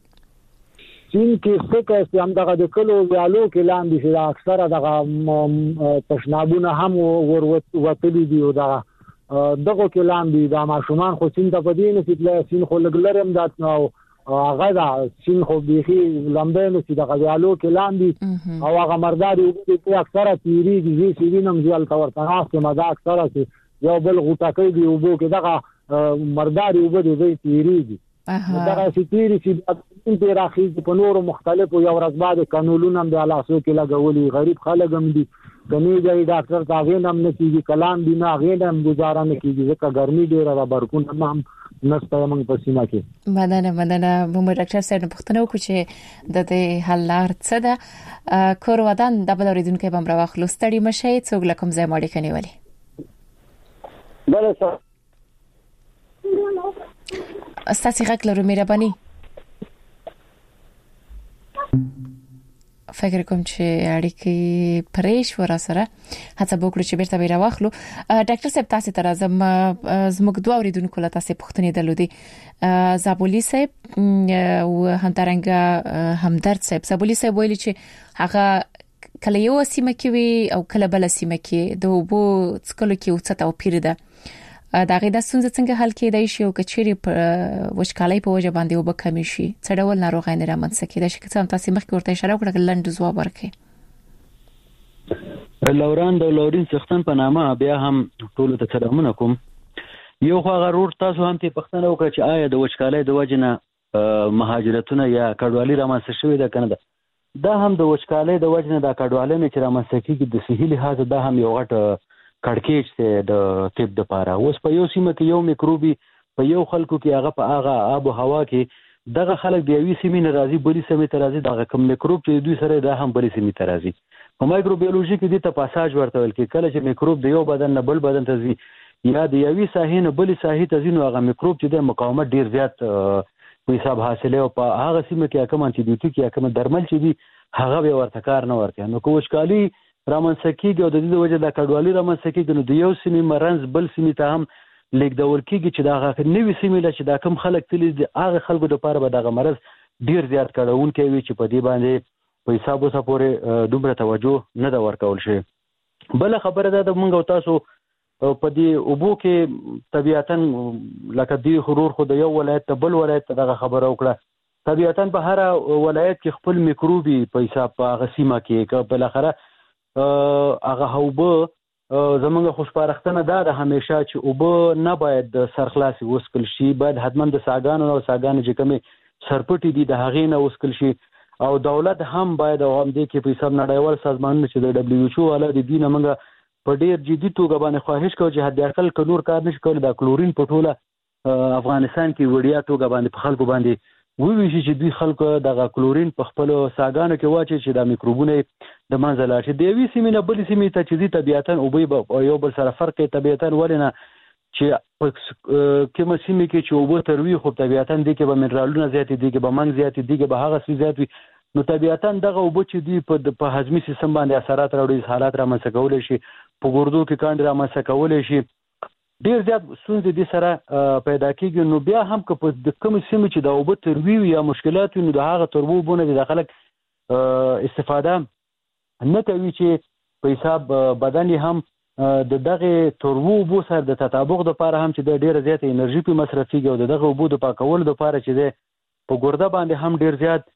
سین کې څه کې هم دغه د کلو ویالو کې لاندې چې اکثره دغه تشنابونه هم وتلي دي او دغه کې لاندې د ماشومان خو سین ته پدې نه چې سین خو لګلرم دات هغه دا سین خو بيخي لمبه چې د غوالو کې لاندې او هغه مرداري وګړي اکثره تیری دي چې وینم ځل تور تناسته مزه اکثره چې یو بل غوټکې دی وبو کې دغه مرداري وګړي دی تیری دي دغه چې تیری چې د راخي په نورو مختلفو یو ورځ بعد قانونونه هم د علاسو کې لګولي غریب خلک هم دي کني دی ډاکټر تاغه نام نه کیږي کلام دی نه غیر هم گزاره نه کیږي ځکه ګرمي ډیره ده برکونه هم نسته موږ په سیمه کې مدنه مو ډاکټر صاحب پوښتنه وکړو چې د دې حل لار څه ده کور ودان د بل اوریدونکو به امر واخلو ستړي مشي څوک لکم ځای ماړي کني ولي بله سر استاسي غک لرو مهرباني فکر کوم چې اړیکې پرېش ورا سره هڅه وکړو چې بیرته به راوخلو ډاکټر صاحب تاسو ته راځم زموږ دوه اوریدونکو له تاسو پوښتنې درلودي زابولي صاحب او همدارنګه همدرد صاحب زابولي صاحب ویلي چې هغه کله یو سیمه کې وي او کله بل سیمه کې د اوبو څکلو کې اوڅ توپیر ده دا غي د ستونزې څنګه حل کېدای شي او کچېری په وشکالۍ په وجه باندې وب کمی شي څه ډول ناروغان رامنځته کېدای شي چې تاسو مخکې ورته اشاره وکړه لنډ ځواب ورکړئ لوران د لورین سختن په نامه بیا هم ټول ته سلامونه کوم یو خو غرور تاسو هم ته پښتنه وکړه چې آیا د وشکالۍ د وجنه مهاجرتونه یا کډوالي رامنځته شوې ده کنه دا هم د وشکالۍ د وجنه د کډوالۍ نه چې رامنځته کیږي د صحي لحاظ دا هم یو غټ کړکېچ ته د طب د پاره اوس په یو سیمه کې یو میکروبي په یو خلکو کې هغه په هغه آب او هوا کې دغه خلک د یوې سیمې ناراضي بلی سیمې ته راځي دغه کوم میکروب چې دوی سره دا هم بلی سیمې ته راځي په مایکروبیولوژي کې د پاساج ورته ویل کې کله چې میکروب د یو بدن نه بل بدن ته ځي یا د یوې ساحې نه بل ساحې ته ځي نو هغه میکروب چې د مقاومت ډیر زیات په حساب حاصله او په هغه سیمه کې کوم انټي بیوټیک یا کوم درمل چې دي هغه به ورته کار نه ورکوي نو کوشکالي رامنځته کیږي او د دې وجه د کډوالي رامنځته کیږي نو د یو سیمې مرز بل سیمې ته هم لیکدول کیږي چې دا هغه نوې سیمې له چې دا کم خلک تللی د هغه خلکو لپاره به دغه مرز ډیر زیات کړهون کوي چې په دې باندې په حساب وسپورې دومره توجه نه دا ورکول شي بل خبره ده د مونږ او تاسو په دې اوبو کې طبيعتاً لکه دی خرور خو د یو ولایت ته بل ولایت ته دغه خبره وکړه طبيعتاً په هر ولایت کې خپل میکروبي په حساب په هغه سیمه کې که بل اخره هغه اوبه زمونږ خوشپارښتنه ده همیشه چې اوبه نه باید د سرخلاصي وسکل شي باید حتما د ساګانو او ساګانو چې کومې سرپټي دي د هغې نه وسکل شي او دولت هم باید او هم دې کې په حساب نړیوال سازمانونه چې د دبليو ایچ او والا د دې نه موږ په ډېر جدي توګه باندې خواهش کوو چې حد اقل که نور کار نشي کولی دا کلورین په ټوله افغانستان کې وړیا توګه باندې په خلکو باندې وویشي چې دوی خلکو دغه کلورین په خپل ساګانو کې واچي چې د میکروبونه د منځ لاړ شي د یوې سیمې نه بلې سیمې ته چې دي طبیعتاً اوبه یو بل سره فرق کوي طبیعتاً ولې نه چې کومه سیمې کې چې اوبه تروي خو طبیعتاً دي کې به منرالونه زیات دي کې به منګ زیات دي کې به هغه څه زیات وي نو طبیعتاً دغه اوبه چې دي په هضمي سیستم باندې اثرات راوړي حالات رامنځته کولی شي په ګردو کې کانډ رامنځته کولی شي ډیر زیات ستونزې دې سره پیدا کیږي نو بیا هم که په کوم سیمه چې د اوبه تروي یا مشکلات نو د هغه تربو بونه د خلک استفاده نه کوي چې په حساب بدن هم د دغه تربو بو سره د تطابق لپاره هم چې د ډیر زیات انرژي په مصرفيږي او دغه اوبو د پاکولو لپاره چې د په ګرده باندې هم ډیر زیات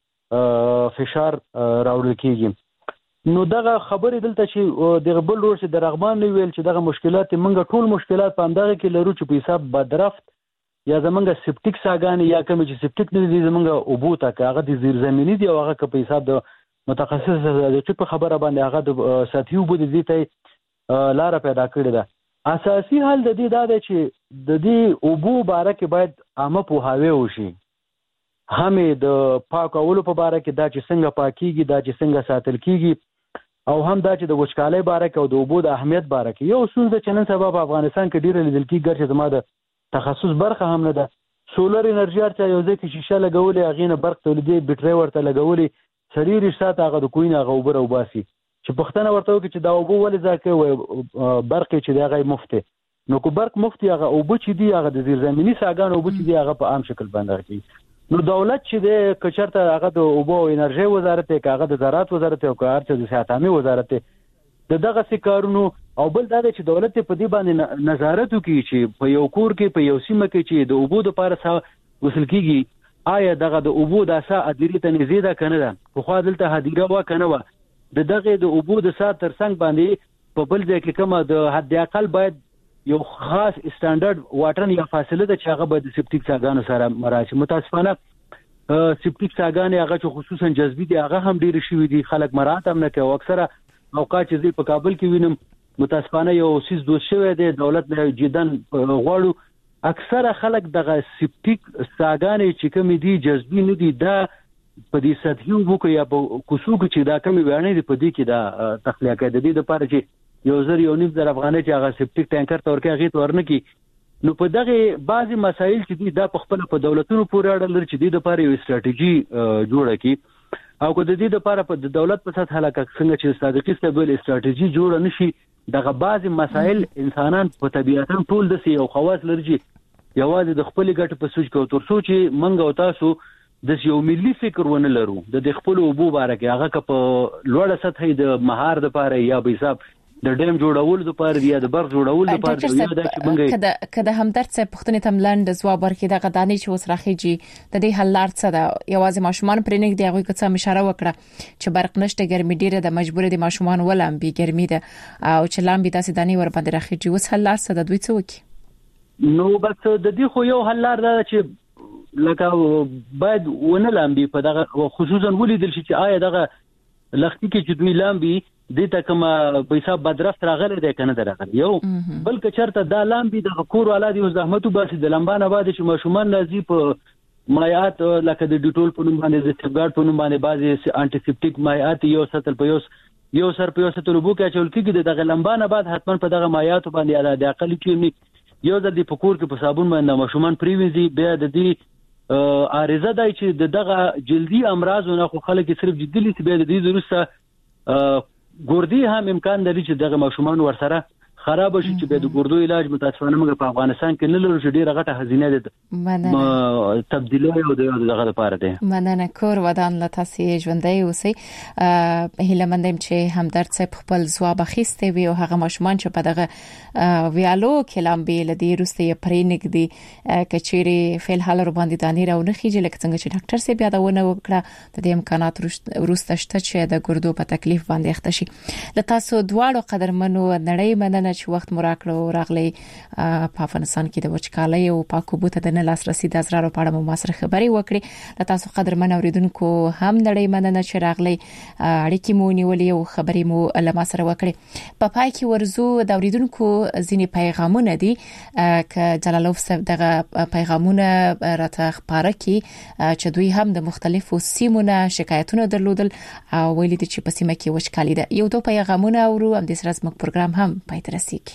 فشار راوړل کیږي نو دغه خبرې دلته چې د بل ورسې د رغبان ویل چې دغه مشکلات منګه ټول مشکلات په اندازه کې لرو چې په حساب بدرفت یا زمونږ سپټیک ساګانی یا کوم چې سپټیک نه دي زمونږ اوبو ته هغه د زیر زمینی دی او هغه په حساب د متخصص د ټیپ خبره باندې هغه د سطحي اوبو د دې ته لار پیدا کړې ده اساسي حل د دې دا دی چې د دې اوبو باره کې باید عامه پوهاوی وشي همې د پاکولو په باره کې دا چې څنګه پاکیږي دا چې څنګه ساتل کیږي او هم دا چې د وچکالۍ باره کې او د اوبو د اهمیت باره کې یو ستونزه چې نن سبا په افغانستان کې ډیره لیدل کیږي چې زما د تخصص برخه هم نه ده سولر انرژي ارچا یو ځای کې شیشه لګولې هغې نه برق تولیدي بیټرۍ ورته لګولې سړي رشته هغه د کوی نه هغه اوبه راوباسي چې پوښتنه ورته وکړي چې دا اوبه ولې ځای کوي برق چې دی هغه مفت نو که برق مفت هغه اوبه چې دی هغه د زیرزمیني ساګان اوبه چې دی هغه په عام شکل باندې کوي نو دولت چې د کچرته هغه د اوبو او انرژي وزارت ته هغه د زراعت وزارت او کار چې د صحت عامه وزارت ته دغه سکارونو او بل دا چې دولت په دې باندې نظارت وکړي چې په یو کور کې په یو سیمه کې چې د اوبو لپاره وصل کیږي آیا دغه د اوبو د اسا ادلې ته نزيده کنه ده خو خو دلته هدیره وا کنه وا دغه د اوبو د سات ترڅنګ باندې په بل ځای کې کومه د حد اقل باید یو خاص سټانډرډ واټر یا فاصله د چاغه به د سپټیک ساګانو سره مراجع متاسفانه سپټیک ساګانې هغه چې خصوصا جذبي دي هغه هم ډیر شوي دي خلک مراعات هم نه کوي اکثره اوقات چې په کابل کې وینم متاسفانه یو سیس دوه شوی دی دولت نه جدن غواړو اکثره خلک دغه سپټیک ساګانې چې کوم دي جذبي نه دي دا په دې سطحي وبو یا په کوسو کې چې دا کوم بیانې دي په دې کې دا تخلیه کوي د دې لپاره چې یو زر یو نیم زر افغانۍ چې هغه سپټیک ټانکر تورکه هغه تورنه کی نو په دغه بعضی مسایل چې دي دا په خپل په دولتونو پورې اړه لري چې د لپاره یو استراتیژي جوړه کی او که د دې لپاره په دولت په سطح هلاک څنګه چې صادقي استبل استراتیژي جوړه نشي دغه بعضی مسایل انسانان په طبيعتاً ټول د یو خواص لري یوازې د خپل ګټ په سوچ کو تر سوچ منګ او تاسو د یو ملي فکر ونه لرو د خپل اوبو باره کې هغه که په لوړه سطح د مهار د پاره یا به حساب د ډیم جوړول د پاره یا د برق جوړول د پاره یا د چې منګي کده همدرد څه پښتنې تم لاند زواب ورکړي د غدانې چې وس راخیږي د دې حل لار څه ده یوازې ماشومان پرې نه دی هغه څه اشاره وکړه چې برق نشته ګرمي ډیره د مجبور دي ماشومان ولم بي ګرمي ده او چې لام بي تاسو دانی ور باندې راخیږي وس حل لار څه ده دوی څه وکي نو بس د دې خو یو حل لار ده چې لکه باید ونه لامبي په دغه خصوصا ولیدل شي چې آیا دغه لختي کې چې دوی لامبي د تا کوم په حساب بدرفت راغلی دی کنه درغلی یو بلکې چرته دا لامبي د کور والا دی زحمت وباسي د لمبانه بعد چې ماشومان لازم په مایات لکه د ډیټول په نوم باندې د سټګارد په نوم باندې بعضي انټي سېپټیک مایات یو سطل په یو سر په یو سطل وبو کې چول کېږي دغه لمبانه بعد حتما په دغه مایات باندې د اقل کې یو د پکور کې په صابون باندې ماشومان پریويزي بیا د دې عارضه دی چې دغه جلدي امراضونه خو خلک صرف جدي لیسي بیا د دې ضرورت ګوردی هم امکان لري چې دغه ماشومان ورسره خراب شي چې به د ګردو علاج متاسفانه موږ په افغانستان کې نه لرو چې ډیره غټه خزینه ده تبدیلی او دغه لپاره ده مننه کور ودان له تاسو ژوندۍ اوسئ هیله مندم چې همدرد صاحب خپل ځواب اخیسته وي او هغه ماشومان چې په دغه ویالو کلام به لدی روسته پرېنګ دي کچيري فعل حال ور باندې دانی راونه خيږي لکه څنګه چې ډاکټر سي بیا دا ونه وکړه د دې امکانات روسته شته چې د ګردو په تکلیف باندې اخته شي له تاسو دواړو قدرمنو نړۍ مننه چې وخت مو راکړو راغلی په افغانستان کې د وچکالۍ او پاکو بوته د نه لاسرسي د ازرارو په اړه مو سره خبري وکړي له تاسو قدرمن اوریدونکو هم نړۍ مننه چې راغلی اړیکې مو نیولې او خبري مو له سره وکړي په پای کې ورزو د اوریدونکو ځینی پیغامونه دي ک جلالوف صاحب دغه پیغامونه راته خبره کی چې دوی هم د مختلفو سیمونو شکایتونه درلودل او ویلي دي چې په سیمه کې وچکالي ده یو دوه پیغامونه اورو هم د سره زموږ پروګرام هم پاتې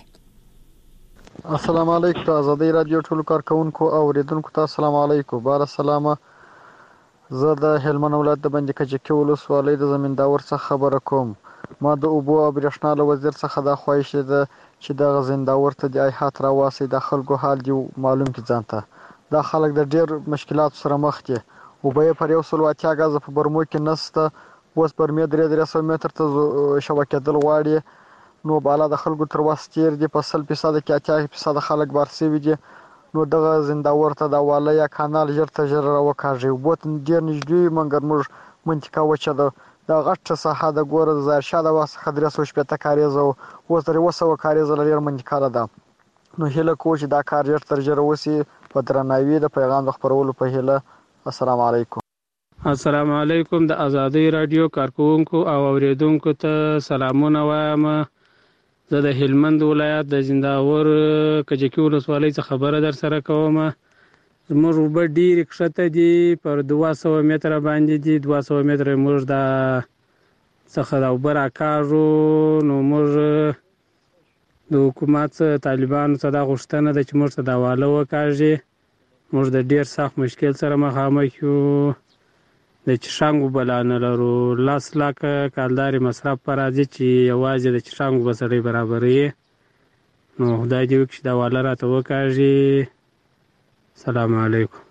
السلام علیکم آزادی رادیو ټول کارکونکو او اوریدونکو ته السلام علیکم بار السلام زه د هلمند ولایت د بندي کچکی ولسوالۍ د زمینداور څخه خبره کوم ما د اوبو او برېښنا له وزیر څخه د خواهش ده چې د زمینداور ته د ایحات راواسي د خلکو حال دی معلوم کی ځانته دا خلک د ډیر مشکلات سره مخ دي او به پر یو سل واتیا غاز په برمو کې نسته اوس پر مې 300 متر ته شبکه دل غواړي نو بالا د خلکو تر واسطیر دي په 100% کې 80% خلک بارسي دي نو دغه زنداور ته د واله یا کانال ژرته ژر راوکاږي بوت ډیر نږدې منګر موږ منطقه وچه د غټه ساحه د ګور زارشا د واسه خدرس او شپته کاریزو اوس درې وسو کاریزو لري منطقه ده نو هله کوچ دا کار ژر ژر وسی په درناوي د پیغام خبرولو په هله السلام علیکم السلام علیکم د آزادی رادیو کارکونکو او اوریدونکو ته سلامونه وایم زه د هلمند ولایت د زنداور کجکی ولسوالۍ څخه خبره در سره کوم زموږ وبه ډیر کښته دي پر 200 متره باندې دي 200 متره موږ د څخه د اوبه راکاږو نو موږ د حکومت طالبانو څخه د غوښتنه ده چې موږ ته د واله وکاږي موږ د ډیر سخت مشکل سره مخامخ یو د چشانګو بلانه لرو لاس لاکه کالداري مصرف پر راځي چې یوازې د چشانګو بسړي برابرې نو خدای دې وکړي دا والا راته وکاږي السلام علیکم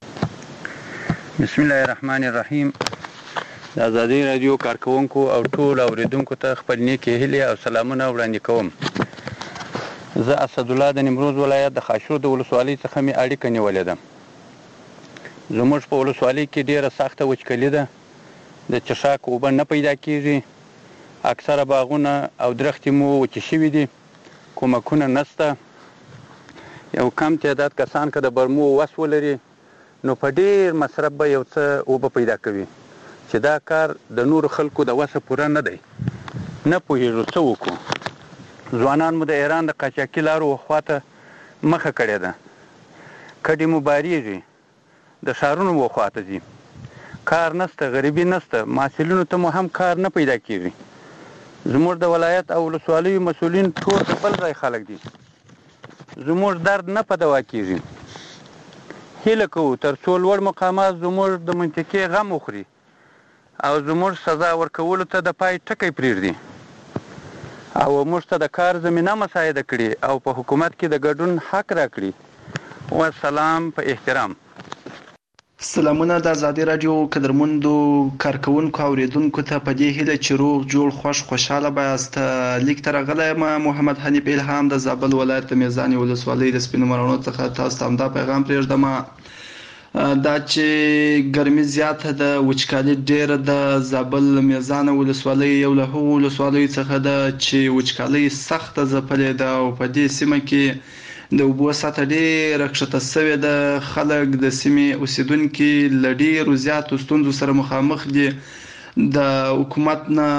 بسم الله الرحمن الرحیم د آزادی رادیو کارکونکو او ټول اوریدونکو ته خپل نیکی هیله او سلامونه وړاندې کوم زه اسد الله د نیمروز ولایت د خاشرود ولسوالۍ څخه می اړیکه نیولې ده زموږ په ولسوالۍ کې ډیره سخته وچکالي ده د چشاک اوبه نه پیدا کیږي اکثره باغونه او درختې مو وچې شوي دي کومکونه نشته یو کم تعداد کسان که د برمو وس ولري نو په ډیر مصرف به یو څه اوبه پیدا کوي چې دا کار د نور خلکو د وسه پوره نه دی نه پوهیږو څه وکړو ځوانان مو د ایران د قاچاقي لارو خواته مخه کړې ده کډې مو باریږي د ښارونو وخواته ځي کار نشته غریبي نشته محصلینو ته مو هم کار نه پیدا کیږي زموږ د ولایت او ولسوالیو مسؤلین ټول د بل ځای خلک دي زموږ درد نه په دوا کیږي هیله کوو تر څو لوړ مقامات زموږ د منطقې غم وخوري او زموږ سزا ورکولو ته د پای ټکی پرېږدي او موږ ته د کار زمینه مساعده کړي او په حکومت کې د ګډون حق راکړي والسلام په احترام سلامونه د ازادي رادیو قدرمندو کارکونکو اوریدونکو ته په دې هیله چې روغ جوړ خوشاله بایاست. لیک تر غلې ما محمد حنیف الهام د زابل ولایت د میزان ولسوالۍ د سپینو مرونو څخه تاسو ته دا پیغام پرېږدم دا چې ګرمي زیاته د وچکالي ډیره د زابل میزان ولسوالۍ یو له هغو ولسوالیو څخه ده چې وچکالي سخته ځپلې ده او په دې سیمه کې د اوبو سطحه ډېره کښته شوې ده. خلک د سیمې اوسیدونکي له ډېرو زیاتو ستونزو سره مخامخ دي. د حکومت نه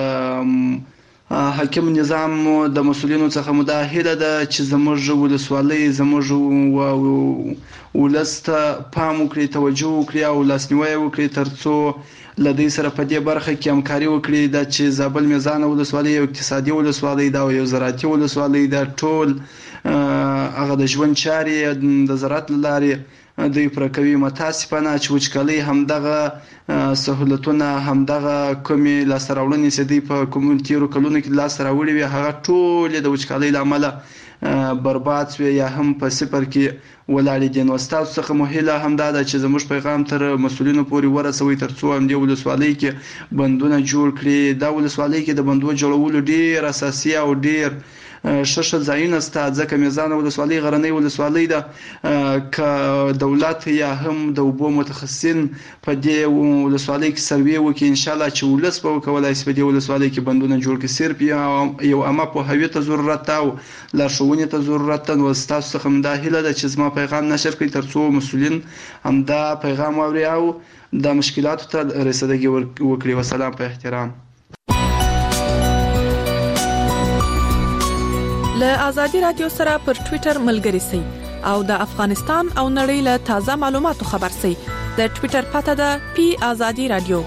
د حاکم نظام د مسؤلینو څخه مو دا هیله ده چې زموږ ولسوالۍ زموږ ولس ته پام وکړي، توجه وکړي او لاسنیوی وکړي ترڅو له دې سره په دې برخه کې همکاري وکړي. دا چې زابل میزان ولسوالۍ یو اقتصادي ولسوالۍ ده او یو زراعتي ولسوالۍ ده. ټول هغه د ژوند چارې د زراعت له لارې دوی پوره کوي. متاسفانه چې وچکالۍ همدغه سهولتونه، همدغه کومې لاسته راوړنې چې دوی په کومو تېرو کلونو کې لاسته راوړي وي هغه ټولې د وچکالۍ له امله برباد شوې یا هم په صفر کې ولاړې دي. نو ستاسو څخه مو هیله همدا ده چې زموږ پیغام تر مسؤلینو پورې ورسوئ ترڅو همدې ولسوالۍ کې بندونه جوړ کړي. دا ولسوالۍ کې د بندونو جوړولو ډېر اساسي او ډېر ښه ځایونه شته ځکه میزان ولسوالۍ غرنۍ ولسوالۍ ده. که دولت یا هم د اوبو متخصصین په دې ولسوالۍ کې سروې وکړي انشاءالله چې ولس به وکولای شي په دې ولسوالۍ کې بندونه جوړ کړي. صرف یو عامه پوهاوي ته ضرورت او لارښوونې ته ضرورت ده. نو ستاسو څخه همدا هیله ده چې زما پیغام نشر کړئ ترڅو مسؤلین همدا پیغام واوري او د مشکلاتو ته رسیدګي وکړي. وسلام په احترام. له ازادي رادیو سره پر ټوئیټر ملګري سئ او د افغانستان او نړۍ له تازه معلوماتو خبر سئ. د ټوئیټر پته ده @azadi radio.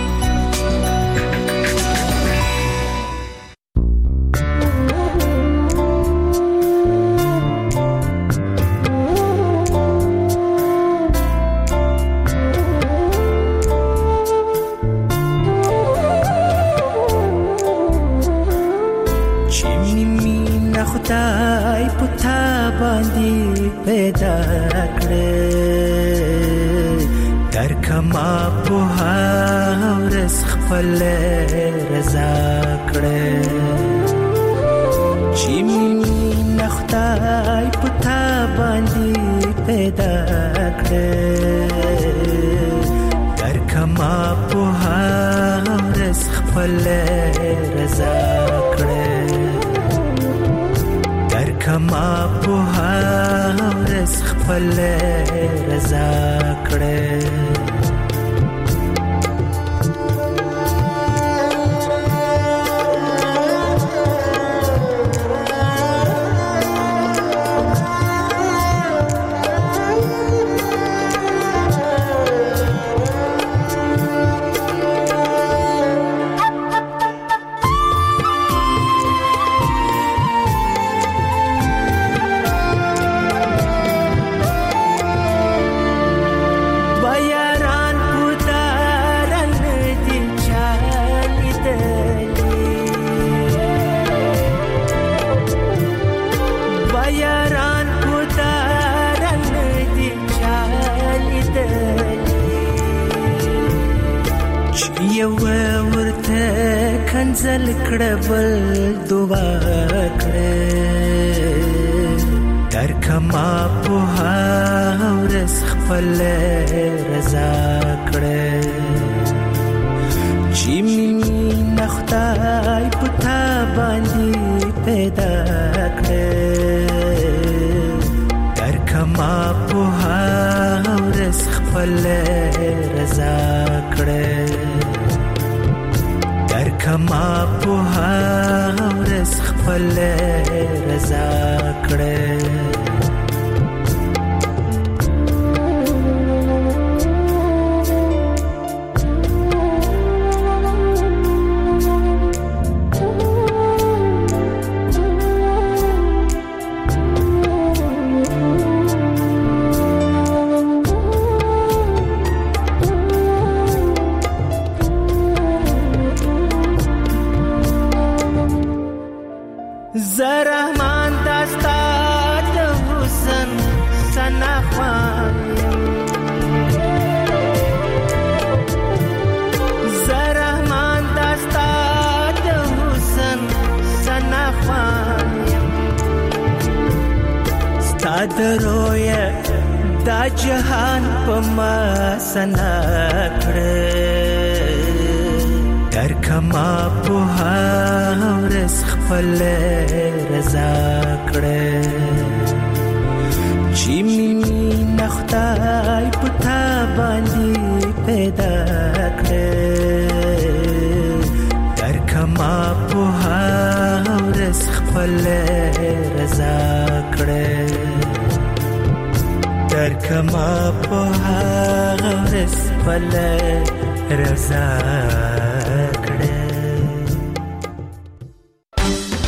خدای پتا باندې پیدا کړې در کما په ورځ خپل رضا کړې چې مين خدای پتا باندې پیدا کړې در کما په ورځ خپل رضا کړې کما په ورځ خپل رضا کړې. کنزل کړبل دعا کړې در کما په ورځ خپل رضا کړې چې مين خدای پتا باندې پیدا کړې در کما په ورځ خپل رضا کړې کما په ورځ خپل رضا کړې. زرحمان داستا د حسن سنا خوان درویا دا جهان په ما سنا کړ در کما په ورس خپل رضا کړ چې می نختای پتا باندې پیدا کړ در کما په ورس خپل رضا کړ در کما په ورس خپل رضا